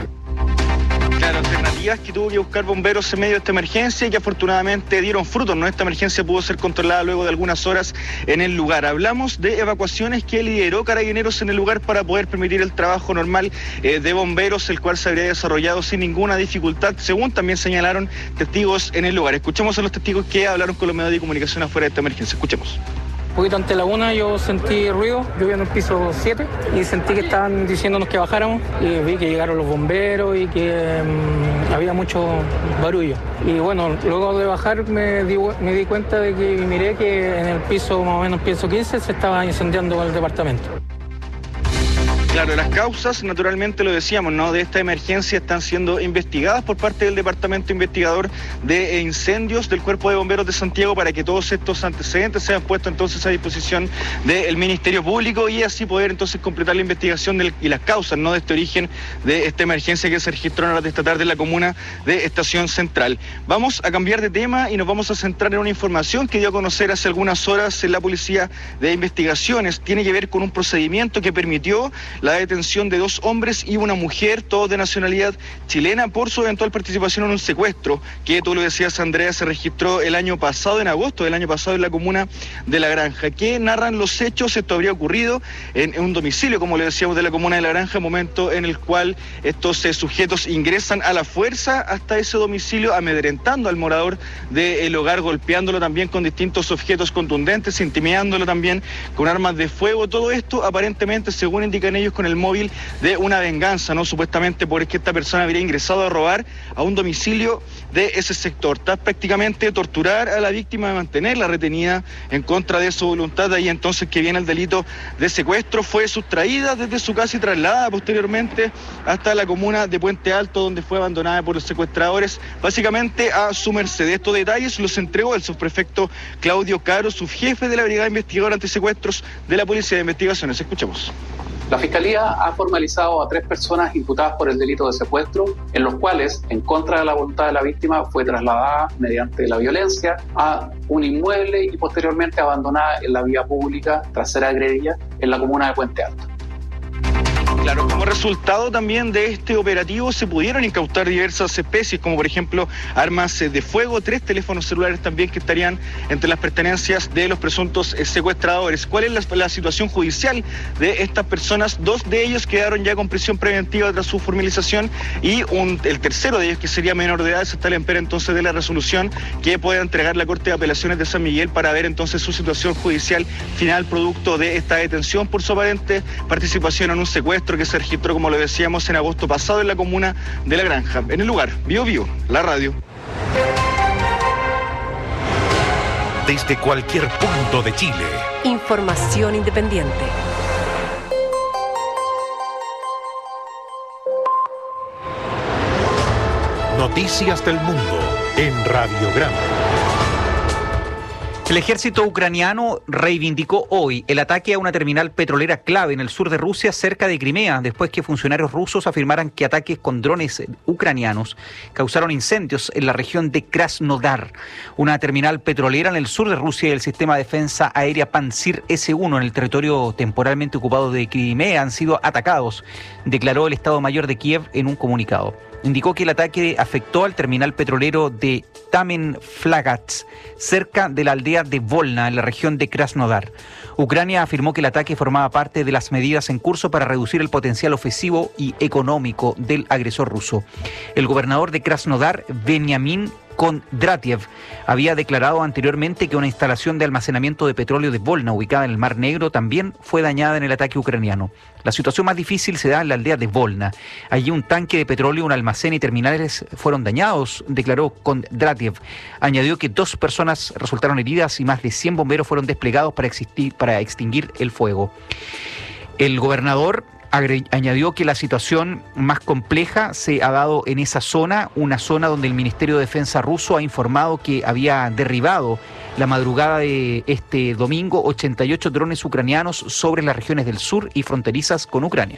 S10: Claro, alternativas que tuvo que buscar bomberos en medio de esta emergencia y que afortunadamente dieron frutos, ¿no? Esta emergencia pudo ser controlada luego de algunas horas en el lugar. Hablamos de evacuaciones que lideró Carabineros en el lugar para poder permitir el trabajo normal eh, de bomberos, el cual se habría desarrollado sin ninguna dificultad, según también señalaron testigos en el lugar. Escuchemos a los testigos que hablaron con los medios de comunicación afuera de esta emergencia. Escuchemos.
S12: Un poquito ante la una yo sentí ruido, yo vivía en el piso siete y sentí que estaban diciéndonos que bajáramos y vi que llegaron los bomberos y que um, había mucho barullo. Y bueno, luego de bajar me di, me di cuenta de que miré que en el piso, más o menos piso quince, se estaba incendiando el departamento.
S10: Claro, las causas, naturalmente lo decíamos, ¿no?, de esta emergencia están siendo investigadas por parte del Departamento Investigador de Incendios del Cuerpo de Bomberos de Santiago, para que todos estos antecedentes sean puestos entonces a disposición del Ministerio Público y así poder entonces completar la investigación del, y las causas, ¿no?, de este origen de esta emergencia que se registró en horas de esta tarde en la comuna de Estación Central. Vamos a cambiar de tema y nos vamos a centrar en una información que dio a conocer hace algunas horas en la Policía de Investigaciones. Tiene que ver con un procedimiento que permitió la detención de dos hombres y una mujer, todos de nacionalidad chilena, por su eventual participación en un secuestro que, tú lo decías, Andrea, se registró el año pasado, en agosto del año pasado, en la comuna de La Granja. ¿Qué narran los hechos? Esto habría ocurrido en, en un domicilio, como le decíamos, de la comuna de La Granja, momento en el cual estos eh, sujetos ingresan a la fuerza hasta ese domicilio, amedrentando al morador del hogar, golpeándolo también con distintos objetos contundentes, intimidándolo también con armas de fuego. Todo esto aparentemente, según indican ellos, con el móvil de una venganza, ¿no?, supuestamente porque esta persona habría ingresado a robar a un domicilio de ese sector. Tras prácticamente torturar a la víctima, de mantenerla retenida en contra de su voluntad, ahí entonces que viene el delito de secuestro, fue sustraída desde su casa y trasladada posteriormente hasta la comuna de Puente Alto, donde fue abandonada por los secuestradores, básicamente a su merced. Estos detalles los entregó el subprefecto Claudio Caro, subjefe de la Brigada Investigadora Antisecuestros de la Policía de Investigaciones. Escuchemos.
S14: La Fiscalía ha formalizado a tres personas imputadas por el delito de secuestro, en los cuales, en contra de la voluntad de la víctima, fue trasladada mediante la violencia a un inmueble y posteriormente abandonada en la vía pública tras ser agredida en la comuna de Puente Alto.
S10: Claro, como resultado también de este operativo se pudieron incautar diversas especies, como por ejemplo armas de fuego, tres teléfonos celulares también que estarían entre las pertenencias de los presuntos secuestradores. ¿Cuál es la, la situación judicial de estas personas? Dos de ellos quedaron ya con prisión preventiva tras su formalización y un, el tercero de ellos, que sería menor de edad, se está a la espera entonces de la resolución que pueda entregar la Corte de Apelaciones de San Miguel para ver entonces su situación judicial final producto de esta detención por su aparente participación en un secuestro que se registró, como lo decíamos, en agosto pasado en la comuna de La Granja. En el lugar, Bio Bio, la radio.
S5: desde cualquier punto de Chile.
S6: Información independiente.
S5: Noticias del mundo en Radiograma.
S4: El ejército ucraniano reivindicó hoy el ataque a una terminal petrolera clave en el sur de Rusia, cerca de Crimea, después que funcionarios rusos afirmaran que ataques con drones ucranianos causaron incendios en la región de Krasnodar, una terminal petrolera en el sur de Rusia, y el sistema de defensa aérea Pantsir ese uno en el territorio temporalmente ocupado de Crimea han sido atacados, declaró el Estado Mayor de Kiev en un comunicado. Indicó que el ataque afectó al terminal petrolero de Tamen-Flagats, cerca de la aldea de Volna, en la región de Krasnodar. Ucrania afirmó que el ataque formaba parte de las medidas en curso para reducir el potencial ofensivo y económico del agresor ruso. El gobernador de Krasnodar, Veniamin Kondratiev, había declarado anteriormente que una instalación de almacenamiento de petróleo de Volna, ubicada en el Mar Negro, también fue dañada en el ataque ucraniano. La situación más difícil se da en la aldea de Volna. Allí un tanque de petróleo, un almacén y terminales fueron dañados, declaró Kondratiev. Añadió que dos personas resultaron heridas y más de cien bomberos fueron desplegados para, existir, para extinguir el fuego. El gobernador añadió que la situación más compleja se ha dado en esa zona, una zona donde el Ministerio de Defensa ruso ha informado que había derribado la madrugada de este domingo ochenta y ocho drones ucranianos sobre las regiones del sur y fronterizas con Ucrania.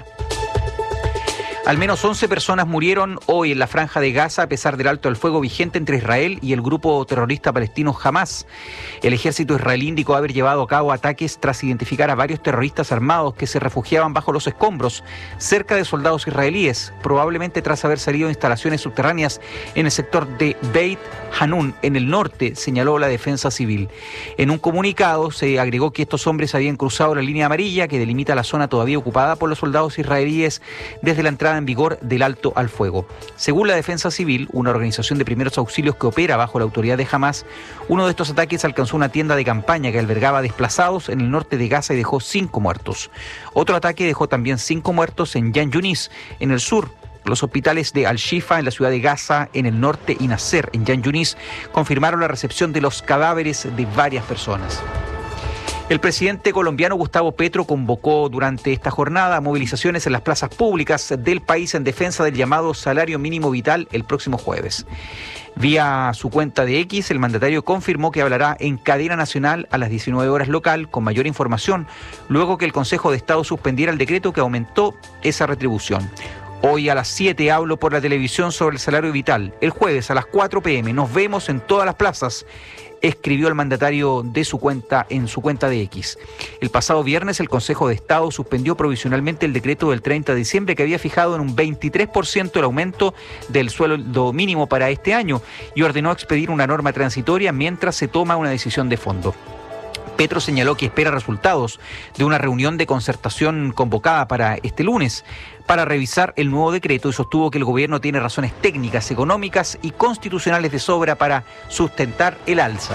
S4: Al menos once personas murieron hoy en la Franja de Gaza a pesar del alto al fuego vigente entre Israel y el grupo terrorista palestino Hamas. El ejército israelí indicó haber llevado a cabo ataques tras identificar a varios terroristas armados que se refugiaban bajo los escombros cerca de soldados israelíes, probablemente tras haber salido de instalaciones subterráneas en el sector de Beit Hanun, en el norte, señaló la defensa civil. En un comunicado se agregó que estos hombres habían cruzado la línea amarilla que delimita la zona todavía ocupada por los soldados israelíes desde la entrada en vigor del alto al fuego. Según la Defensa Civil, una organización de primeros auxilios que opera bajo la autoridad de Hamas, uno de estos ataques alcanzó una tienda de campaña que albergaba desplazados en el norte de Gaza y dejó cinco muertos. Otro ataque dejó también cinco muertos en Yan Yunis, en el sur. Los hospitales de Al-Shifa en la ciudad de Gaza, en el norte, y Nasser en Yan Yunis confirmaron la recepción de los cadáveres de varias personas. El presidente colombiano Gustavo Petro convocó durante esta jornada movilizaciones en las plazas públicas del país en defensa del llamado salario mínimo vital el próximo jueves. Vía su cuenta de X, el mandatario confirmó que hablará en cadena nacional a las diecinueve horas local con mayor información, luego que el Consejo de Estado suspendiera el decreto que aumentó esa retribución. Hoy a las siete hablo por la televisión sobre el salario vital. El jueves a las cuatro pe eme nos vemos en todas las plazas, escribió el mandatario de su cuenta en su cuenta de X. El pasado viernes el Consejo de Estado suspendió provisionalmente el decreto del treinta de diciembre que había fijado en un veintitrés por ciento el aumento del sueldo mínimo para este año y ordenó expedir una norma transitoria mientras se toma una decisión de fondo. Petro señaló que espera resultados de una reunión de concertación convocada para este lunes para revisar el nuevo decreto y sostuvo que el gobierno tiene razones técnicas, económicas y constitucionales de sobra para sustentar el alza.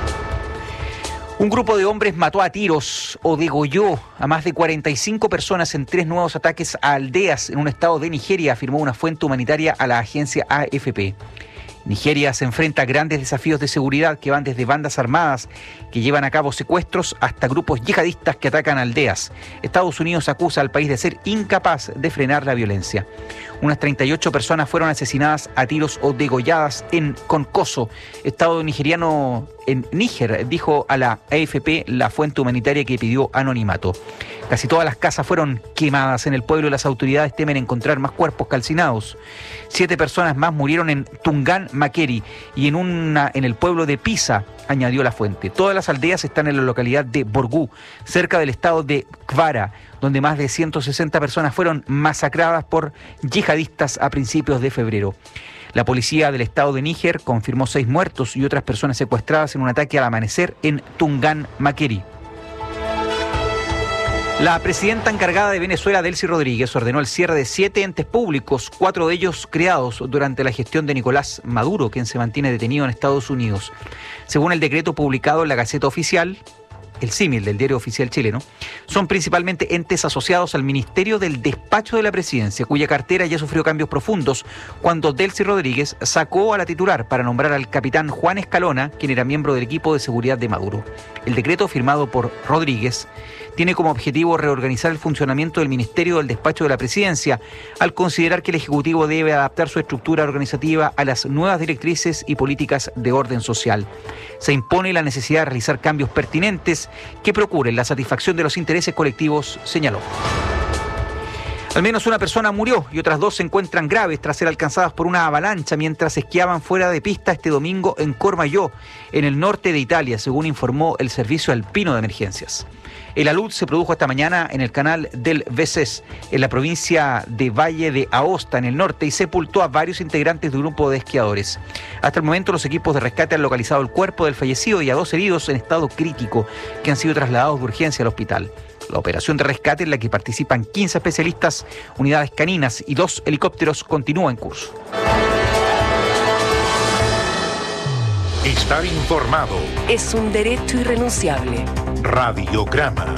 S4: Un grupo de hombres mató a tiros o degolló a más de cuarenta y cinco personas en tres nuevos ataques a aldeas en un estado de Nigeria, afirmó una fuente humanitaria a la agencia A F P. Nigeria se enfrenta a grandes desafíos de seguridad que van desde bandas armadas que llevan a cabo secuestros hasta grupos yihadistas que atacan aldeas. Estados Unidos acusa al país de ser incapaz de frenar la violencia. Unas treinta y ocho personas fueron asesinadas a tiros o degolladas en Konkoso, estado nigeriano en Níger, dijo a la A F P la fuente humanitaria que pidió anonimato. Casi todas las casas fueron quemadas en el pueblo y las autoridades temen encontrar más cuerpos calcinados. Siete personas más murieron en Tungan Makeri y en una en el pueblo de Pisa, añadió la fuente. Todas las aldeas están en la localidad de Borgu, cerca del estado de Kwara, donde más de ciento sesenta personas fueron masacradas por yihadistas a principios de febrero. La policía del estado de Níger confirmó seis muertos y otras personas secuestradas en un ataque al amanecer en Tungan Makeri. La presidenta encargada de Venezuela, Delcy Rodríguez, ordenó el cierre de siete entes públicos, cuatro de ellos creados durante la gestión de Nicolás Maduro, quien se mantiene detenido en Estados Unidos. Según el decreto publicado en la Gaceta Oficial, el símil del Diario Oficial chileno, son principalmente entes asociados al Ministerio del Despacho de la Presidencia, cuya cartera ya sufrió cambios profundos cuando Delcy Rodríguez sacó a la titular para nombrar al capitán Juan Escalona, quien era miembro del equipo de seguridad de Maduro. El decreto firmado por Rodríguez tiene como objetivo reorganizar el funcionamiento del Ministerio del Despacho de la Presidencia, al considerar que el Ejecutivo debe adaptar su estructura organizativa a las nuevas directrices y políticas de orden social. Se impone la necesidad de realizar cambios pertinentes que procuren la satisfacción de los intereses colectivos, señaló. Al menos una persona murió y otras dos se encuentran graves tras ser alcanzadas por una avalancha mientras esquiaban fuera de pista este domingo en Courmayeur, en el norte de Italia, según informó el Servicio Alpino de Emergencias. El alud se produjo esta mañana en el canal del Veses, en la provincia de Valle de Aosta, en el norte, y sepultó a varios integrantes de un grupo de esquiadores. Hasta el momento, los equipos de rescate han localizado el cuerpo del fallecido y a dos heridos en estado crítico, que han sido trasladados de urgencia al hospital. La operación de rescate, en la que participan quince especialistas, unidades caninas y dos helicópteros, continúa en curso.
S5: Estar informado
S6: es un derecho irrenunciable.
S5: Radiograma.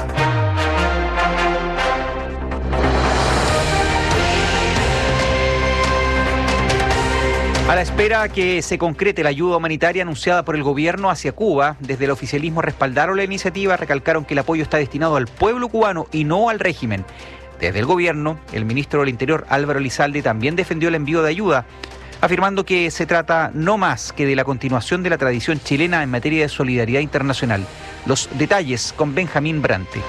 S4: A la espera que se concrete la ayuda humanitaria anunciada por el gobierno hacia Cuba, desde el oficialismo respaldaron la iniciativa, recalcaron que el apoyo está destinado al pueblo cubano y no al régimen. Desde el gobierno, el ministro del Interior, Álvaro Elizalde, también defendió el envío de ayuda, afirmando que se trata no más que de la continuación de la tradición chilena en materia de solidaridad internacional. Los detalles con Benjamín Brante.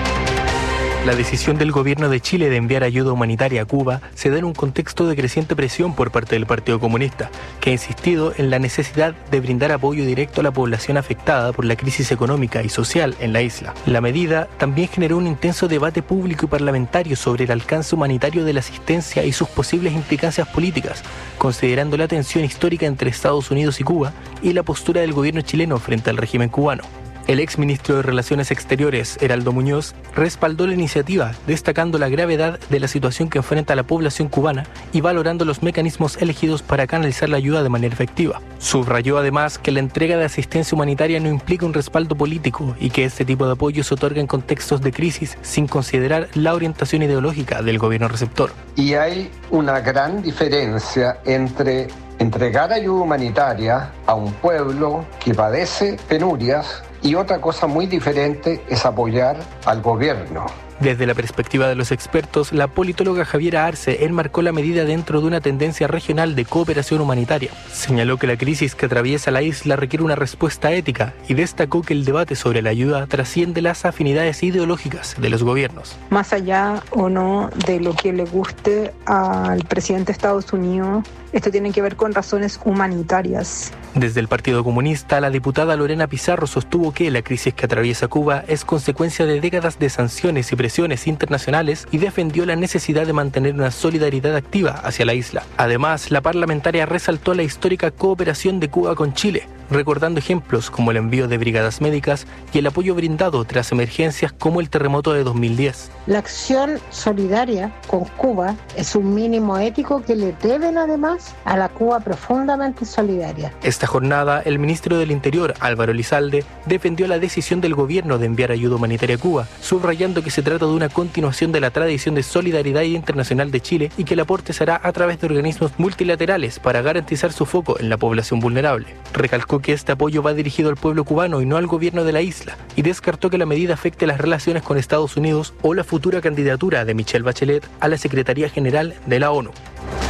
S8: La decisión del gobierno de Chile de enviar ayuda humanitaria a Cuba se da en un contexto de creciente presión por parte del Partido Comunista, que ha insistido en la necesidad de brindar apoyo directo a la población afectada por la crisis económica y social en la isla. La medida también generó un intenso debate público y parlamentario sobre el alcance humanitario de la asistencia y sus posibles implicancias políticas, considerando la tensión histórica entre Estados Unidos y Cuba y la postura del gobierno chileno frente al régimen cubano. El exministro de Relaciones Exteriores, Heraldo Muñoz, respaldó la iniciativa, destacando la gravedad de la situación que enfrenta la población cubana y valorando los mecanismos elegidos para canalizar la ayuda de manera efectiva. Subrayó además que la entrega de asistencia humanitaria no implica un respaldo político y que este tipo de apoyo se otorga en contextos de crisis sin considerar la orientación ideológica del gobierno receptor.
S15: Y hay una gran diferencia entre entregar ayuda humanitaria a un pueblo que padece penurias y otra cosa muy diferente es apoyar al gobierno.
S8: Desde la perspectiva de los expertos, la politóloga Javiera Arce enmarcó la medida dentro de una tendencia regional de cooperación humanitaria. Señaló que la crisis que atraviesa la isla requiere una respuesta ética y destacó que el debate sobre la ayuda trasciende las afinidades ideológicas de los gobiernos.
S17: Más allá o no de lo que le guste al presidente de Estados Unidos, esto tiene que ver con razones humanitarias.
S8: Desde el Partido Comunista, la diputada Lorena Pizarro sostuvo que la crisis que atraviesa Cuba es consecuencia de décadas de sanciones y presiones internacionales y defendió la necesidad de mantener una solidaridad activa hacia la isla. Además, la parlamentaria resaltó la histórica cooperación de Cuba con Chile, recordando ejemplos como el envío de brigadas médicas y el apoyo brindado tras emergencias como el terremoto de dos mil diez.
S19: La acción solidaria con Cuba es un mínimo ético que le deben además a la Cuba profundamente solidaria.
S8: Esta jornada, el ministro del Interior, Álvaro Elizalde, defendió la decisión del gobierno de enviar ayuda humanitaria a Cuba, subrayando que se trata de una continuación de la tradición de solidaridad internacional de Chile y que el aporte será a través de organismos multilaterales para garantizar su foco en la población vulnerable. Recalcó que este apoyo va dirigido al pueblo cubano y no al gobierno de la isla, y descartó que la medida afecte las relaciones con Estados Unidos o la futura candidatura de Michelle Bachelet a la Secretaría General de la ONU.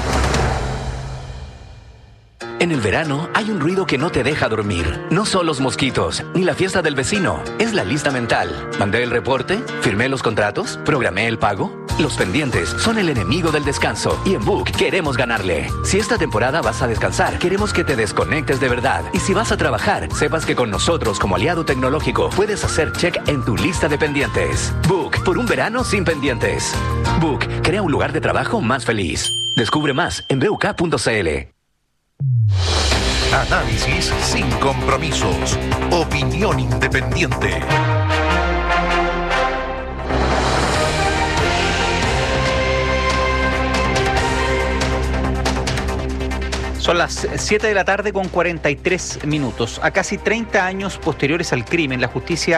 S16: En el verano hay un ruido que no te deja dormir. No son los mosquitos, ni la fiesta del vecino. Es la lista mental. Mandé el reporte, firmé los contratos, programé el pago. Los pendientes son el enemigo del descanso y en Book queremos ganarle. Si esta temporada vas a descansar, queremos que te desconectes de verdad. Y si vas a trabajar, sepas que con nosotros como aliado tecnológico puedes hacer check en tu lista de pendientes. Book, por un verano sin pendientes. Book, crea un lugar de trabajo más feliz. Descubre más en b u k punto c l.
S5: Análisis sin compromisos. Opinión independiente.
S4: Son las siete de la tarde con cuarenta y tres minutos. A casi treinta años posteriores al crimen, la justicia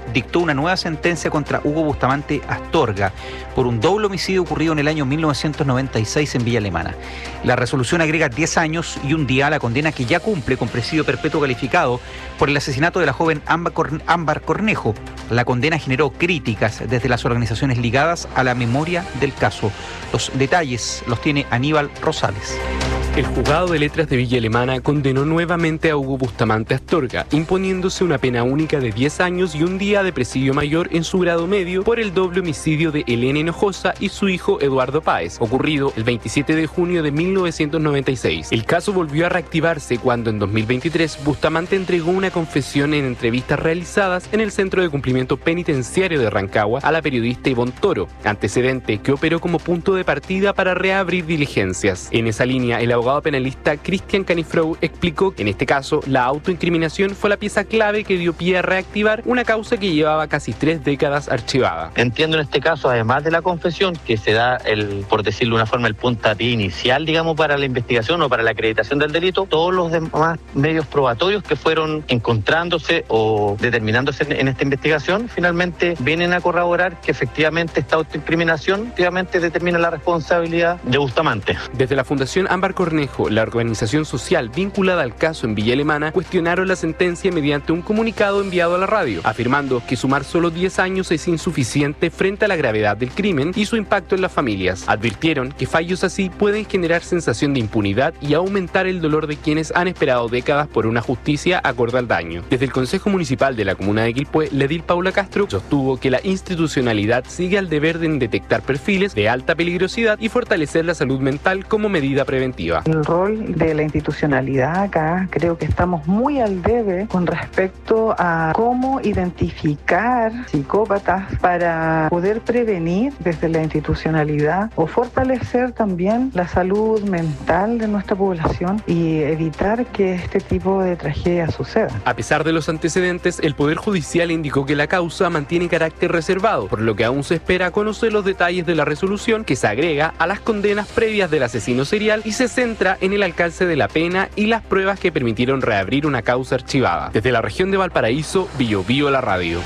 S4: dictó una nueva sentencia contra Hugo Bustamante Astorga por un doble homicidio ocurrido en el año mil novecientos noventa y seis en Villa Alemana. La resolución agrega diez años y un día a la condena que ya cumple con presidio perpetuo calificado por el asesinato de la joven Ámbar Cornejo. La condena generó críticas desde las organizaciones ligadas a la memoria del caso. Los detalles los tiene Aníbal Rosales.
S18: El juzgado de letras de Villa Alemana condenó nuevamente a Hugo Bustamante Astorga, imponiéndose una pena única de diez años y un día de presidio mayor en su grado medio por el doble homicidio de Elena Hinojosa y su hijo Eduardo Páez, ocurrido el veintisiete de junio de mil novecientos noventa y seis. El caso volvió a reactivarse cuando en dos mil veintitrés Bustamante entregó una confesión en entrevistas realizadas en el Centro de Cumplimiento Penitenciario de Rancagua a la periodista Ivonne Toro, antecedente que operó como punto de partida para reabrir diligencias. En esa línea, el abogado penalista Cristian Canifrou explicó que en este caso la autoincriminación fue la pieza clave que dio pie a reactivar una causa que llevaba casi tres décadas archivada.
S20: Entiendo en este caso, además de la confesión, que se da, el, por decirlo de una forma, el puntapié inicial, digamos, para la investigación o para la acreditación del delito, todos los demás medios probatorios que fueron encontrándose o determinándose en, en esta investigación, finalmente vienen a corroborar que efectivamente esta autoincriminación efectivamente determina la responsabilidad de Bustamante.
S18: Desde la Fundación Ámbar Cornejo, la organización social vinculada al caso en Villa Alemana, cuestionaron la sentencia mediante un comunicado enviado a la radio, afirmando que sumar solo diez años es insuficiente frente a la gravedad del crimen y su impacto en las familias. Advirtieron que fallos así pueden generar sensación de impunidad y aumentar el dolor de quienes han esperado décadas por una justicia acorde al daño. Desde el Consejo Municipal de la Comuna de Quilpué, la edil Paula Castro sostuvo que la institucionalidad sigue al deber de detectar perfiles de alta peligrosidad y fortalecer la salud mental como medida preventiva.
S21: El rol de la institucionalidad acá, creo que estamos muy al debe con respecto a cómo identificar psicópatas para poder prevenir desde la institucionalidad o fortalecer también la salud mental de nuestra población y evitar que este tipo de tragedias sucedan.
S18: A pesar de los antecedentes, el Poder Judicial indicó que la causa mantiene carácter reservado, por lo que aún se espera conocer los detalles de la resolución que se agrega a las condenas previas del asesino serial y se centra en el alcance de la pena y las pruebas que permitieron reabrir una causa archivada. Desde la región de Valparaíso, Bio Bio la radio.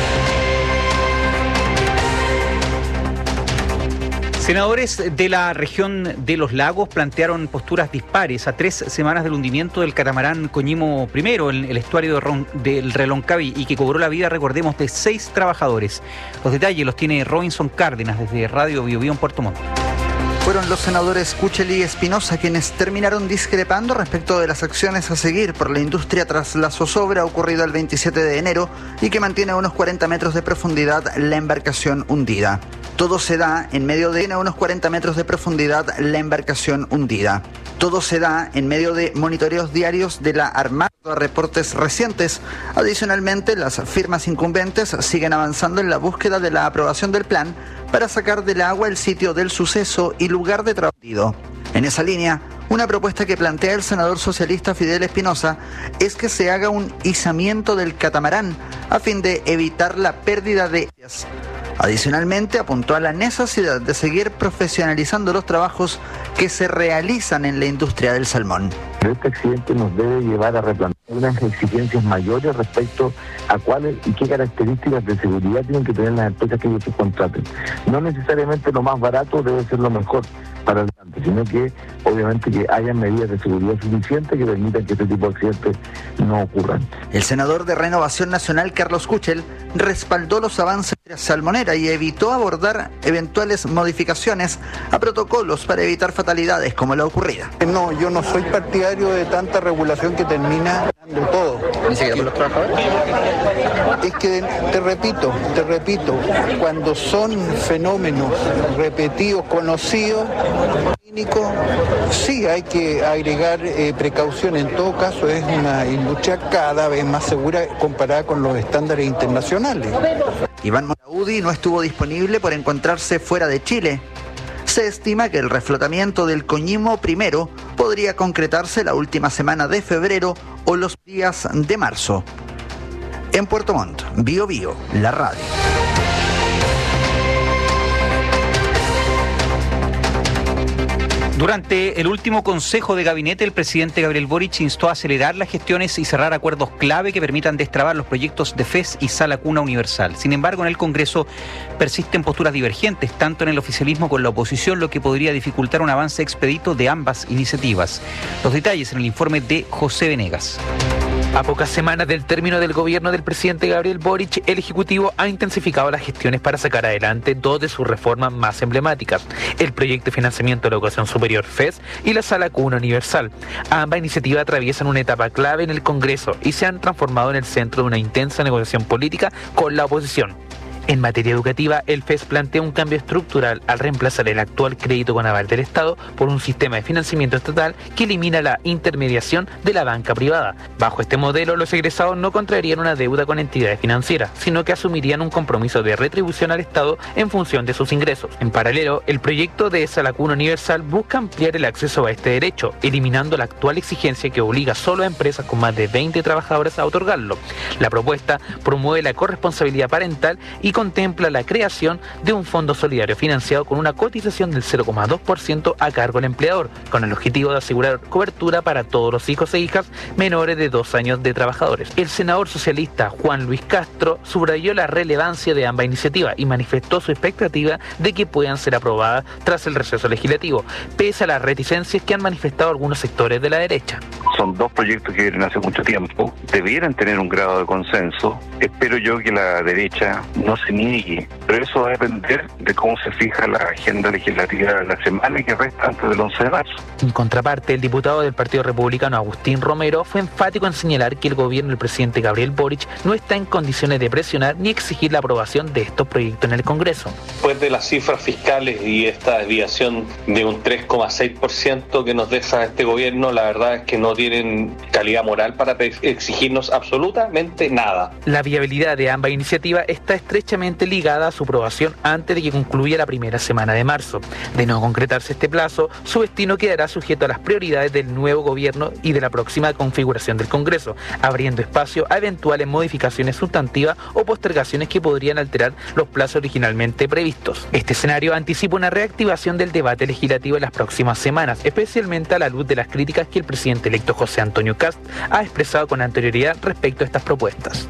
S4: Senadores de la región de los lagos plantearon posturas dispares a tres semanas del hundimiento del catamarán Coñimo primero en el estuario de Ron, del Reloncaví y que cobró la vida, recordemos, de seis trabajadores. Los detalles los tiene Robinson Cárdenas desde Radio Bio Bio en Puerto Montt.
S23: Fueron los senadores Kuchel y Espinosa quienes terminaron discrepando respecto de las acciones a seguir por la industria tras la zozobra ocurrida el veintisiete de enero y que mantiene a unos cuarenta metros de profundidad la embarcación hundida. Todo se da en medio de a unos cuarenta metros de profundidad la embarcación hundida. Todo se da en medio de monitoreos diarios de la Armada a reportes recientes. Adicionalmente, las firmas incumbentes siguen avanzando en la búsqueda de la aprobación del plan para sacar del agua el sitio del suceso y lugar de trabajo. En esa línea, una propuesta que plantea el senador socialista Fidel Espinosa es que se haga un izamiento del catamarán a fin de evitar la pérdida de ellas. Adicionalmente, apuntó a la necesidad de seguir profesionalizando los trabajos que se realizan en la industria del salmón.
S24: Este accidente nos debe llevar a replantear unas exigencias mayores respecto a cuáles y qué características de seguridad tienen que tener las empresas que ellos contraten. No necesariamente lo más barato debe ser lo mejor para el cliente, sino que obviamente que haya medidas de seguridad suficientes que permitan que este tipo de accidentes no ocurran.
S23: El senador de Renovación Nacional, Carlos Kuchel, respaldó los avances de la salmonera y evitó abordar eventuales modificaciones a protocolos para evitar fatalidades como la ocurrida.
S11: No, yo no soy partidario de tanta regulación que termina de todo.
S23: ¿Ni siquiera por los trabajadores?
S11: Es que, te repito, te repito, cuando son fenómenos repetidos, conocidos, clínicos, sí hay que agregar eh, precaución. En todo caso, es una industria cada vez más segura comparada con los estándares internacionales.
S23: Iván Moraudi no estuvo disponible por encontrarse fuera de Chile. Se estima que el reflotamiento del Coñimo primero podría concretarse la última semana de febrero o los días de marzo. En Puerto Montt, Bio Bio, la radio.
S4: Durante el último consejo de gabinete, el presidente Gabriel Boric instó a acelerar las gestiones y cerrar acuerdos clave que permitan destrabar los proyectos de F E S y Sala Cuna Universal. Sin embargo, en el Congreso persisten posturas divergentes, tanto en el oficialismo como en la oposición, lo que podría dificultar un avance expedito de ambas iniciativas. Los detalles en el informe de José Venegas.
S1: A pocas semanas del término del gobierno del presidente Gabriel Boric, el Ejecutivo ha intensificado las gestiones para sacar adelante dos de sus reformas más emblemáticas, el proyecto de financiamiento de la educación superior F E S y la Sala Cuna Universal. Ambas iniciativas atraviesan una etapa clave en el Congreso y se han transformado en el centro de una intensa negociación política con la oposición. En materia educativa, el F E S plantea un cambio estructural al reemplazar el actual crédito con aval del Estado por un sistema de financiamiento estatal que elimina la intermediación de la banca privada. Bajo este modelo, los egresados no contraerían una deuda con entidades financieras, sino que asumirían un compromiso de retribución al Estado en función de sus ingresos. En paralelo, el proyecto de Sala Cuna Universal busca ampliar el acceso a este derecho, eliminando la actual exigencia que obliga solo a empresas con más de veinte trabajadores a otorgarlo. La propuesta promueve la corresponsabilidad parental y contempla la creación de un fondo solidario financiado con una cotización del cero coma dos por ciento a cargo del empleador, con el objetivo de asegurar cobertura para todos los hijos e hijas menores de dos años de trabajadores. El senador socialista Juan Luis Castro subrayó la relevancia de ambas iniciativas y manifestó su expectativa de que puedan ser aprobadas tras el receso legislativo, pese a las reticencias que han manifestado algunos sectores de la derecha.
S3: Son dos proyectos que vienen hace mucho tiempo, debieran tener un grado de consenso. Espero yo que la derecha no se niegue, pero eso va a depender de cómo se fija la agenda legislativa de la semana que resta antes del once de marzo.
S1: En contraparte, el diputado del Partido Republicano Agustín Romero fue enfático en señalar que el gobierno del presidente Gabriel Boric no está en condiciones de presionar ni exigir la aprobación de estos proyectos en el Congreso.
S13: Después de las cifras fiscales y esta desviación de un tres coma seis por ciento que nos deja este gobierno, la verdad es que no tienen calidad moral para exigirnos absolutamente nada.
S1: La viabilidad de ambas iniciativas está estrechamente ligada a su aprobación antes de que concluya la primera semana de marzo. De no concretarse este plazo, su destino quedará sujeto a las prioridades del nuevo gobierno y de la próxima configuración del Congreso, abriendo espacio a eventuales modificaciones sustantivas o postergaciones que podrían alterar los plazos originalmente previstos. Este escenario anticipa una reactivación del debate legislativo en las próximas semanas, especialmente a la luz de las críticas que el presidente electo José Antonio Kast ha expresado con anterioridad respecto a estas propuestas.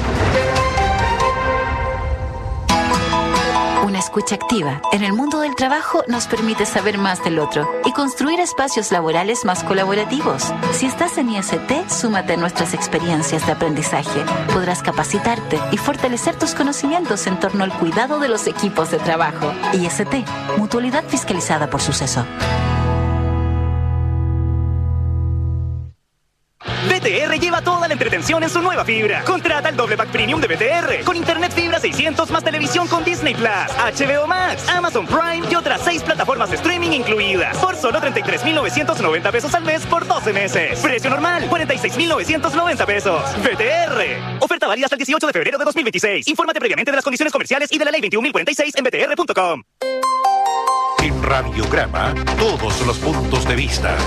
S22: Una escucha activa en el mundo del trabajo nos permite saber más del otro y construir espacios laborales más colaborativos. Si estás en I S T, súmate a nuestras experiencias de aprendizaje. Podrás capacitarte y fortalecer tus conocimientos en torno al cuidado de los equipos de trabajo. I S T, mutualidad fiscalizada por Suceso.
S25: B T R lleva toda la entretención en su nueva fibra. Contrata el doble pack premium de B T R con internet fibra seiscientos más televisión con Disney Plus, H B O Max, Amazon Prime y otras seis plataformas de streaming incluidas por solo treinta y tres mil novecientos noventa pesos al mes por doce meses. Precio normal cuarenta y seis mil novecientos noventa pesos. B T R. Oferta válida hasta el dieciocho de febrero de dos mil veintiséis. Infórmate previamente de las condiciones comerciales y de la ley veintiún mil cuarenta y seis en b t r punto com.
S5: En Radiograma, todos los puntos de vista.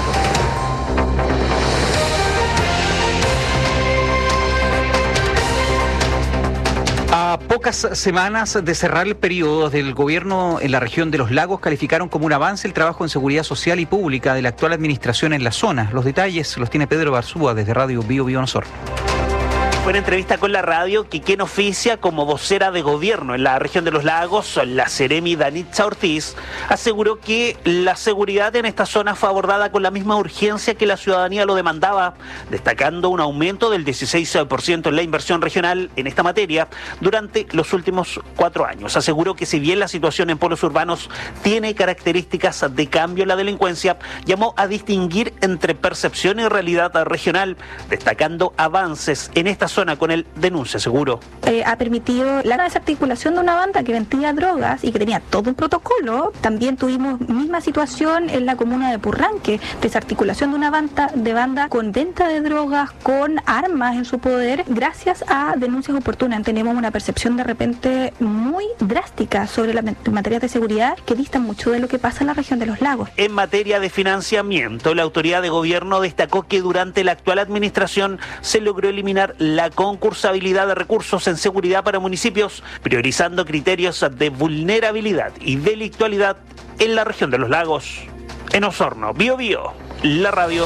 S4: A pocas semanas de cerrar el periodo del gobierno en la región de los lagos, calificaron como un avance el trabajo en seguridad social y pública de la actual administración en la zona. Los detalles los tiene Pedro Barzúa desde Radio Bio Bio Nosor.
S26: Fue en entrevista con la radio que quien oficia como vocera de gobierno en la región de los lagos, la Seremi Danitza Ortiz, aseguró que la seguridad en esta zona fue abordada con la misma urgencia que la ciudadanía lo demandaba, destacando un aumento del dieciséis por ciento en la inversión regional en esta materia durante los últimos cuatro años. Aseguró que si bien la situación en pueblos urbanos tiene características de cambio en la delincuencia, llamó a distinguir entre percepción y realidad regional, destacando avances en esta zona con el Denuncia Seguro.
S27: Eh, ha permitido la desarticulación de una banda que vendía drogas y que tenía todo un protocolo. También tuvimos misma situación en la comuna de Purranque, desarticulación de una banda, de banda con venta de drogas, con armas en su poder, gracias a denuncias oportunas. Tenemos una percepción de repente muy drástica sobre la materia de seguridad que distan mucho de lo que pasa en la región de los lagos.
S26: En materia de financiamiento, la autoridad de gobierno destacó que durante la actual administración se logró eliminar la concursabilidad de recursos en seguridad para municipios, priorizando criterios de vulnerabilidad y delictualidad en la región de los lagos. en Osorno. Bio Bio, la radio.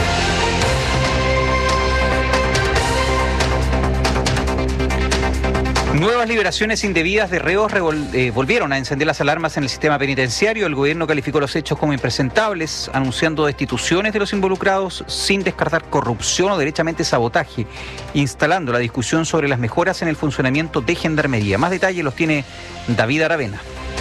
S4: Nuevas liberaciones indebidas de reos revol- eh, volvieron a encender las alarmas en el sistema penitenciario. El gobierno calificó los hechos como impresentables, anunciando destituciones de los involucrados sin descartar corrupción o derechamente sabotaje, instalando la discusión sobre las mejoras en el funcionamiento de Gendarmería. Más detalles los tiene David Aravena.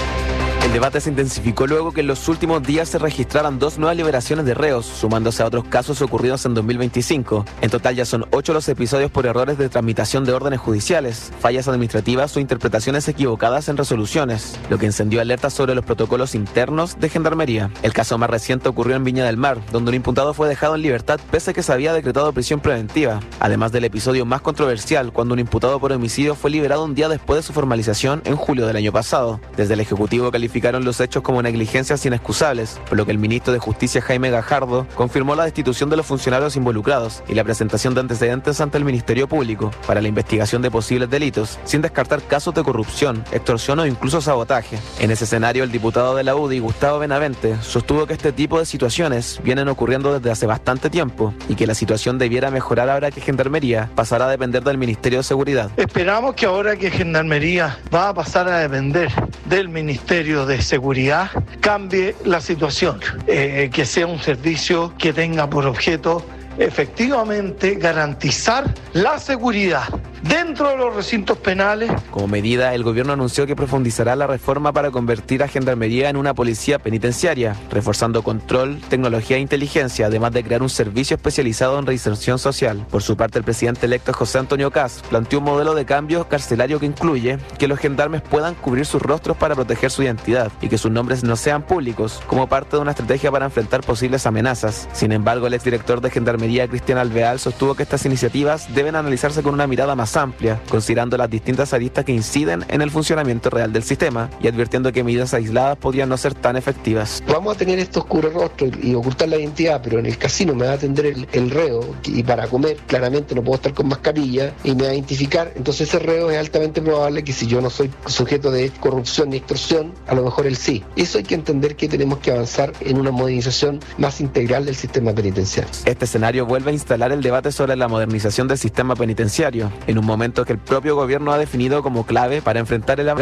S2: El debate se intensificó luego que en los últimos días se registraran dos nuevas liberaciones de reos, sumándose a otros casos ocurridos en dos mil veinticinco. En total ya son ocho los episodios por errores de tramitación de órdenes judiciales, fallas administrativas o interpretaciones equivocadas en resoluciones, lo que encendió alertas sobre los protocolos internos de Gendarmería. El caso más reciente ocurrió en Viña del Mar, donde un imputado fue dejado en libertad pese a que se había decretado prisión preventiva, además del episodio más controversial, cuando un imputado por homicidio fue liberado un día después de su formalización en julio del año pasado. Desde el Ejecutivo calificaron los hechos como negligencias inexcusables, por lo que el ministro de Justicia Jaime Gajardo confirmó la destitución de los funcionarios involucrados y la presentación de antecedentes ante el Ministerio Público para la investigación de posibles delitos, sin descartar casos de corrupción, extorsión o incluso sabotaje. En ese escenario, el diputado de la U D I, Gustavo Benavente, sostuvo que este tipo de situaciones vienen ocurriendo desde hace bastante tiempo y que la situación debiera mejorar ahora que Gendarmería pasará a depender del Ministerio de Seguridad.
S6: Esperamos que ahora que Gendarmería va a pasar a depender del Ministerio de Seguridad, cambie la situación, eh, que sea un servicio que tenga por objeto efectivamente garantizar la seguridad dentro de los recintos penales.
S2: Como medida, el gobierno anunció que profundizará la reforma para convertir a Gendarmería en una policía penitenciaria, reforzando control, tecnología e inteligencia, además de crear un servicio especializado en reinserción social. Por su parte, el presidente electo José Antonio Kast planteó un modelo de cambio carcelario que incluye que los gendarmes puedan cubrir sus rostros para proteger su identidad y que sus nombres no sean públicos, como parte de una estrategia para enfrentar posibles amenazas. Sin embargo, el exdirector de Gendarmería, Cristian Alvear, sostuvo que estas iniciativas deben analizarse con una mirada más amplia, considerando las distintas aristas que inciden en el funcionamiento real del sistema y advirtiendo que medidas aisladas podrían no ser tan efectivas.
S7: Vamos a tener estos cubrerrostros y ocultar la identidad, pero en el casino me va a atender el, el reo y para comer claramente no puedo estar con mascarilla y me va a identificar, entonces ese reo es altamente probable que si yo no soy sujeto de corrupción ni extorsión, a lo mejor él sí. Eso hay que entender que tenemos que avanzar en una modernización más integral del sistema penitenciario.
S2: Este escenario vuelve a instalar el debate sobre la modernización del sistema penitenciario, en un momento que el propio gobierno ha definido como clave para enfrentar el...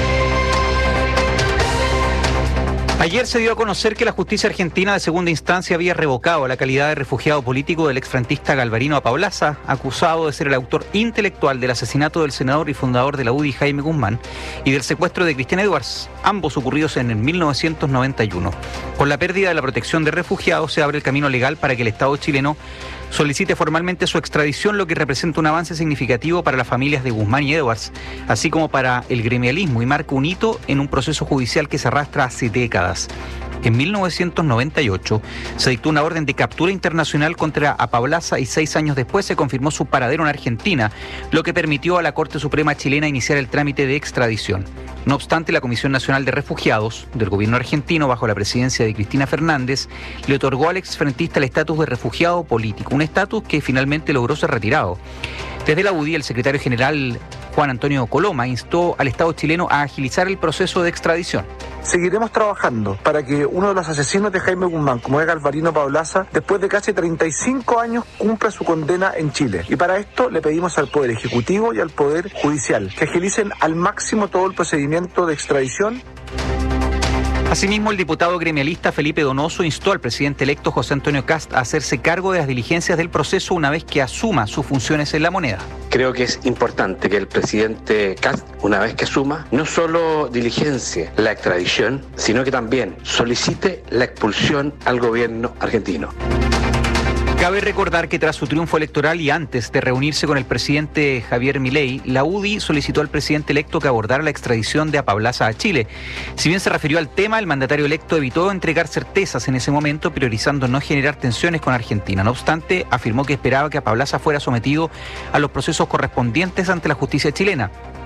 S4: Ayer se dio a conocer que la justicia argentina de segunda instancia había revocado la calidad de refugiado político del exfrentista Galvarino Apaolaza, acusado de ser el autor intelectual del asesinato del senador y fundador de la U D I, Jaime Guzmán, y del secuestro de Cristian Edwards, ambos ocurridos en el mil novecientos noventa y uno. Con la pérdida de la protección de refugiados se abre el camino legal para que el Estado chileno solicite formalmente su extradición, lo que representa un avance significativo para las familias de Guzmán y Edwards, así como para el gremialismo, y marca un hito en un proceso judicial que se arrastra hace décadas. En mil novecientos noventa y ocho se dictó una orden de captura internacional contra Apaolaza y seis años después se confirmó su paradero en Argentina, lo que permitió a la Corte Suprema chilena iniciar el trámite de extradición. No obstante, la Comisión Nacional de Refugiados del gobierno argentino, bajo la presidencia de Cristina Fernández, le otorgó al exfrentista el estatus de refugiado político, un estatus que finalmente logró ser retirado. Desde la U D I, el secretario general Juan Antonio Coloma instó al Estado chileno a agilizar el proceso de extradición.
S9: Seguiremos trabajando para que uno de los asesinos de Jaime Guzmán, como es Galvarino Apaolaza, después de casi treinta y cinco años cumpla su condena en Chile. Y para esto le pedimos al Poder Ejecutivo y al Poder Judicial que agilicen al máximo todo el procedimiento de extradición.
S4: Asimismo, el diputado gremialista Felipe Donoso instó al presidente electo José Antonio Kast a hacerse cargo de las diligencias del proceso una vez que asuma sus funciones en la moneda.
S10: Creo que es importante que el presidente Kast, una vez que asuma, no solo diligencie la extradición, sino que también solicite la expulsión al gobierno argentino.
S4: Cabe recordar que tras su triunfo electoral y antes de reunirse con el presidente Javier Milei, la U D I solicitó al presidente electo que abordara la extradición de Apaolaza a Chile. Si bien se refirió al tema, el mandatario electo evitó entregar certezas en ese momento, priorizando no generar tensiones con Argentina. No obstante, afirmó que esperaba que Apaolaza fuera sometido a los procesos correspondientes ante la justicia chilena.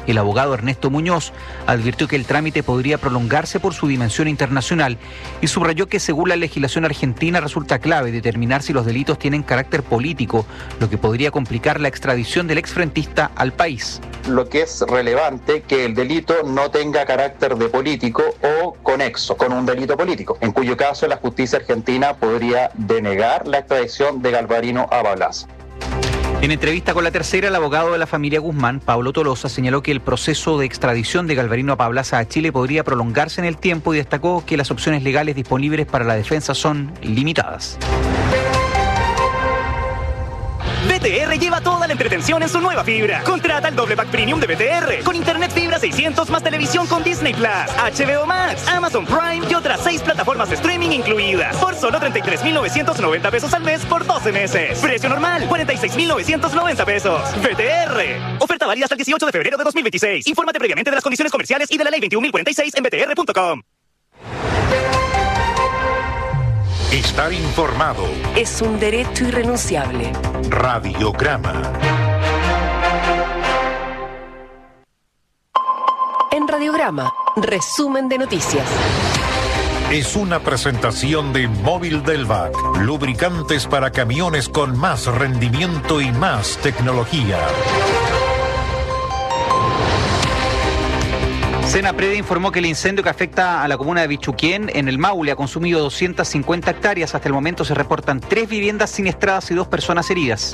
S4: El abogado Ernesto Muñoz advirtió que el trámite podría prolongarse por su dimensión internacional y subrayó que según la legislación argentina resulta clave determinar si los delitos tienen carácter político, lo que podría complicar la extradición del exfrentista al país.
S8: Lo que es relevante que el delito no tenga carácter de político o conexo con un delito político, en cuyo caso la justicia argentina podría denegar la extradición de Galvarino a Paulaza.
S4: En entrevista con La Tercera, el abogado de la familia Guzmán, Pablo Tolosa, señaló que el proceso de extradición de Galvarino a Paulaza a Chile podría prolongarse en el tiempo y destacó que las opciones legales disponibles para la defensa son limitadas.
S25: B T R lleva toda la entretención en su nueva fibra. Contrata el doble pack premium de B T R con internet fibra seiscientos más televisión con Disney Plus, H B O Max, Amazon Prime y otras seis plataformas de streaming incluidas por solo treinta y tres mil novecientos noventa pesos al mes por doce meses. Precio normal cuarenta y seis mil novecientos noventa pesos. B T R. Oferta válida hasta el dieciocho de febrero de dos mil veintiséis. Infórmate previamente de las condiciones comerciales y de la ley veintiún mil cuarenta y seis en b t r punto com.
S5: Estar informado
S12: es un derecho irrenunciable.
S5: Radiograma.
S12: En Radiograma, resumen de noticias.
S5: Es una presentación de Móvil del V A C, lubricantes para camiones con más rendimiento y más tecnología.
S4: Senaprede informó que el incendio que afecta a la comuna de Bichuquén, en el Maule, ha consumido doscientas cincuenta hectáreas. Hasta el momento se reportan tres viviendas siniestradas y dos personas heridas.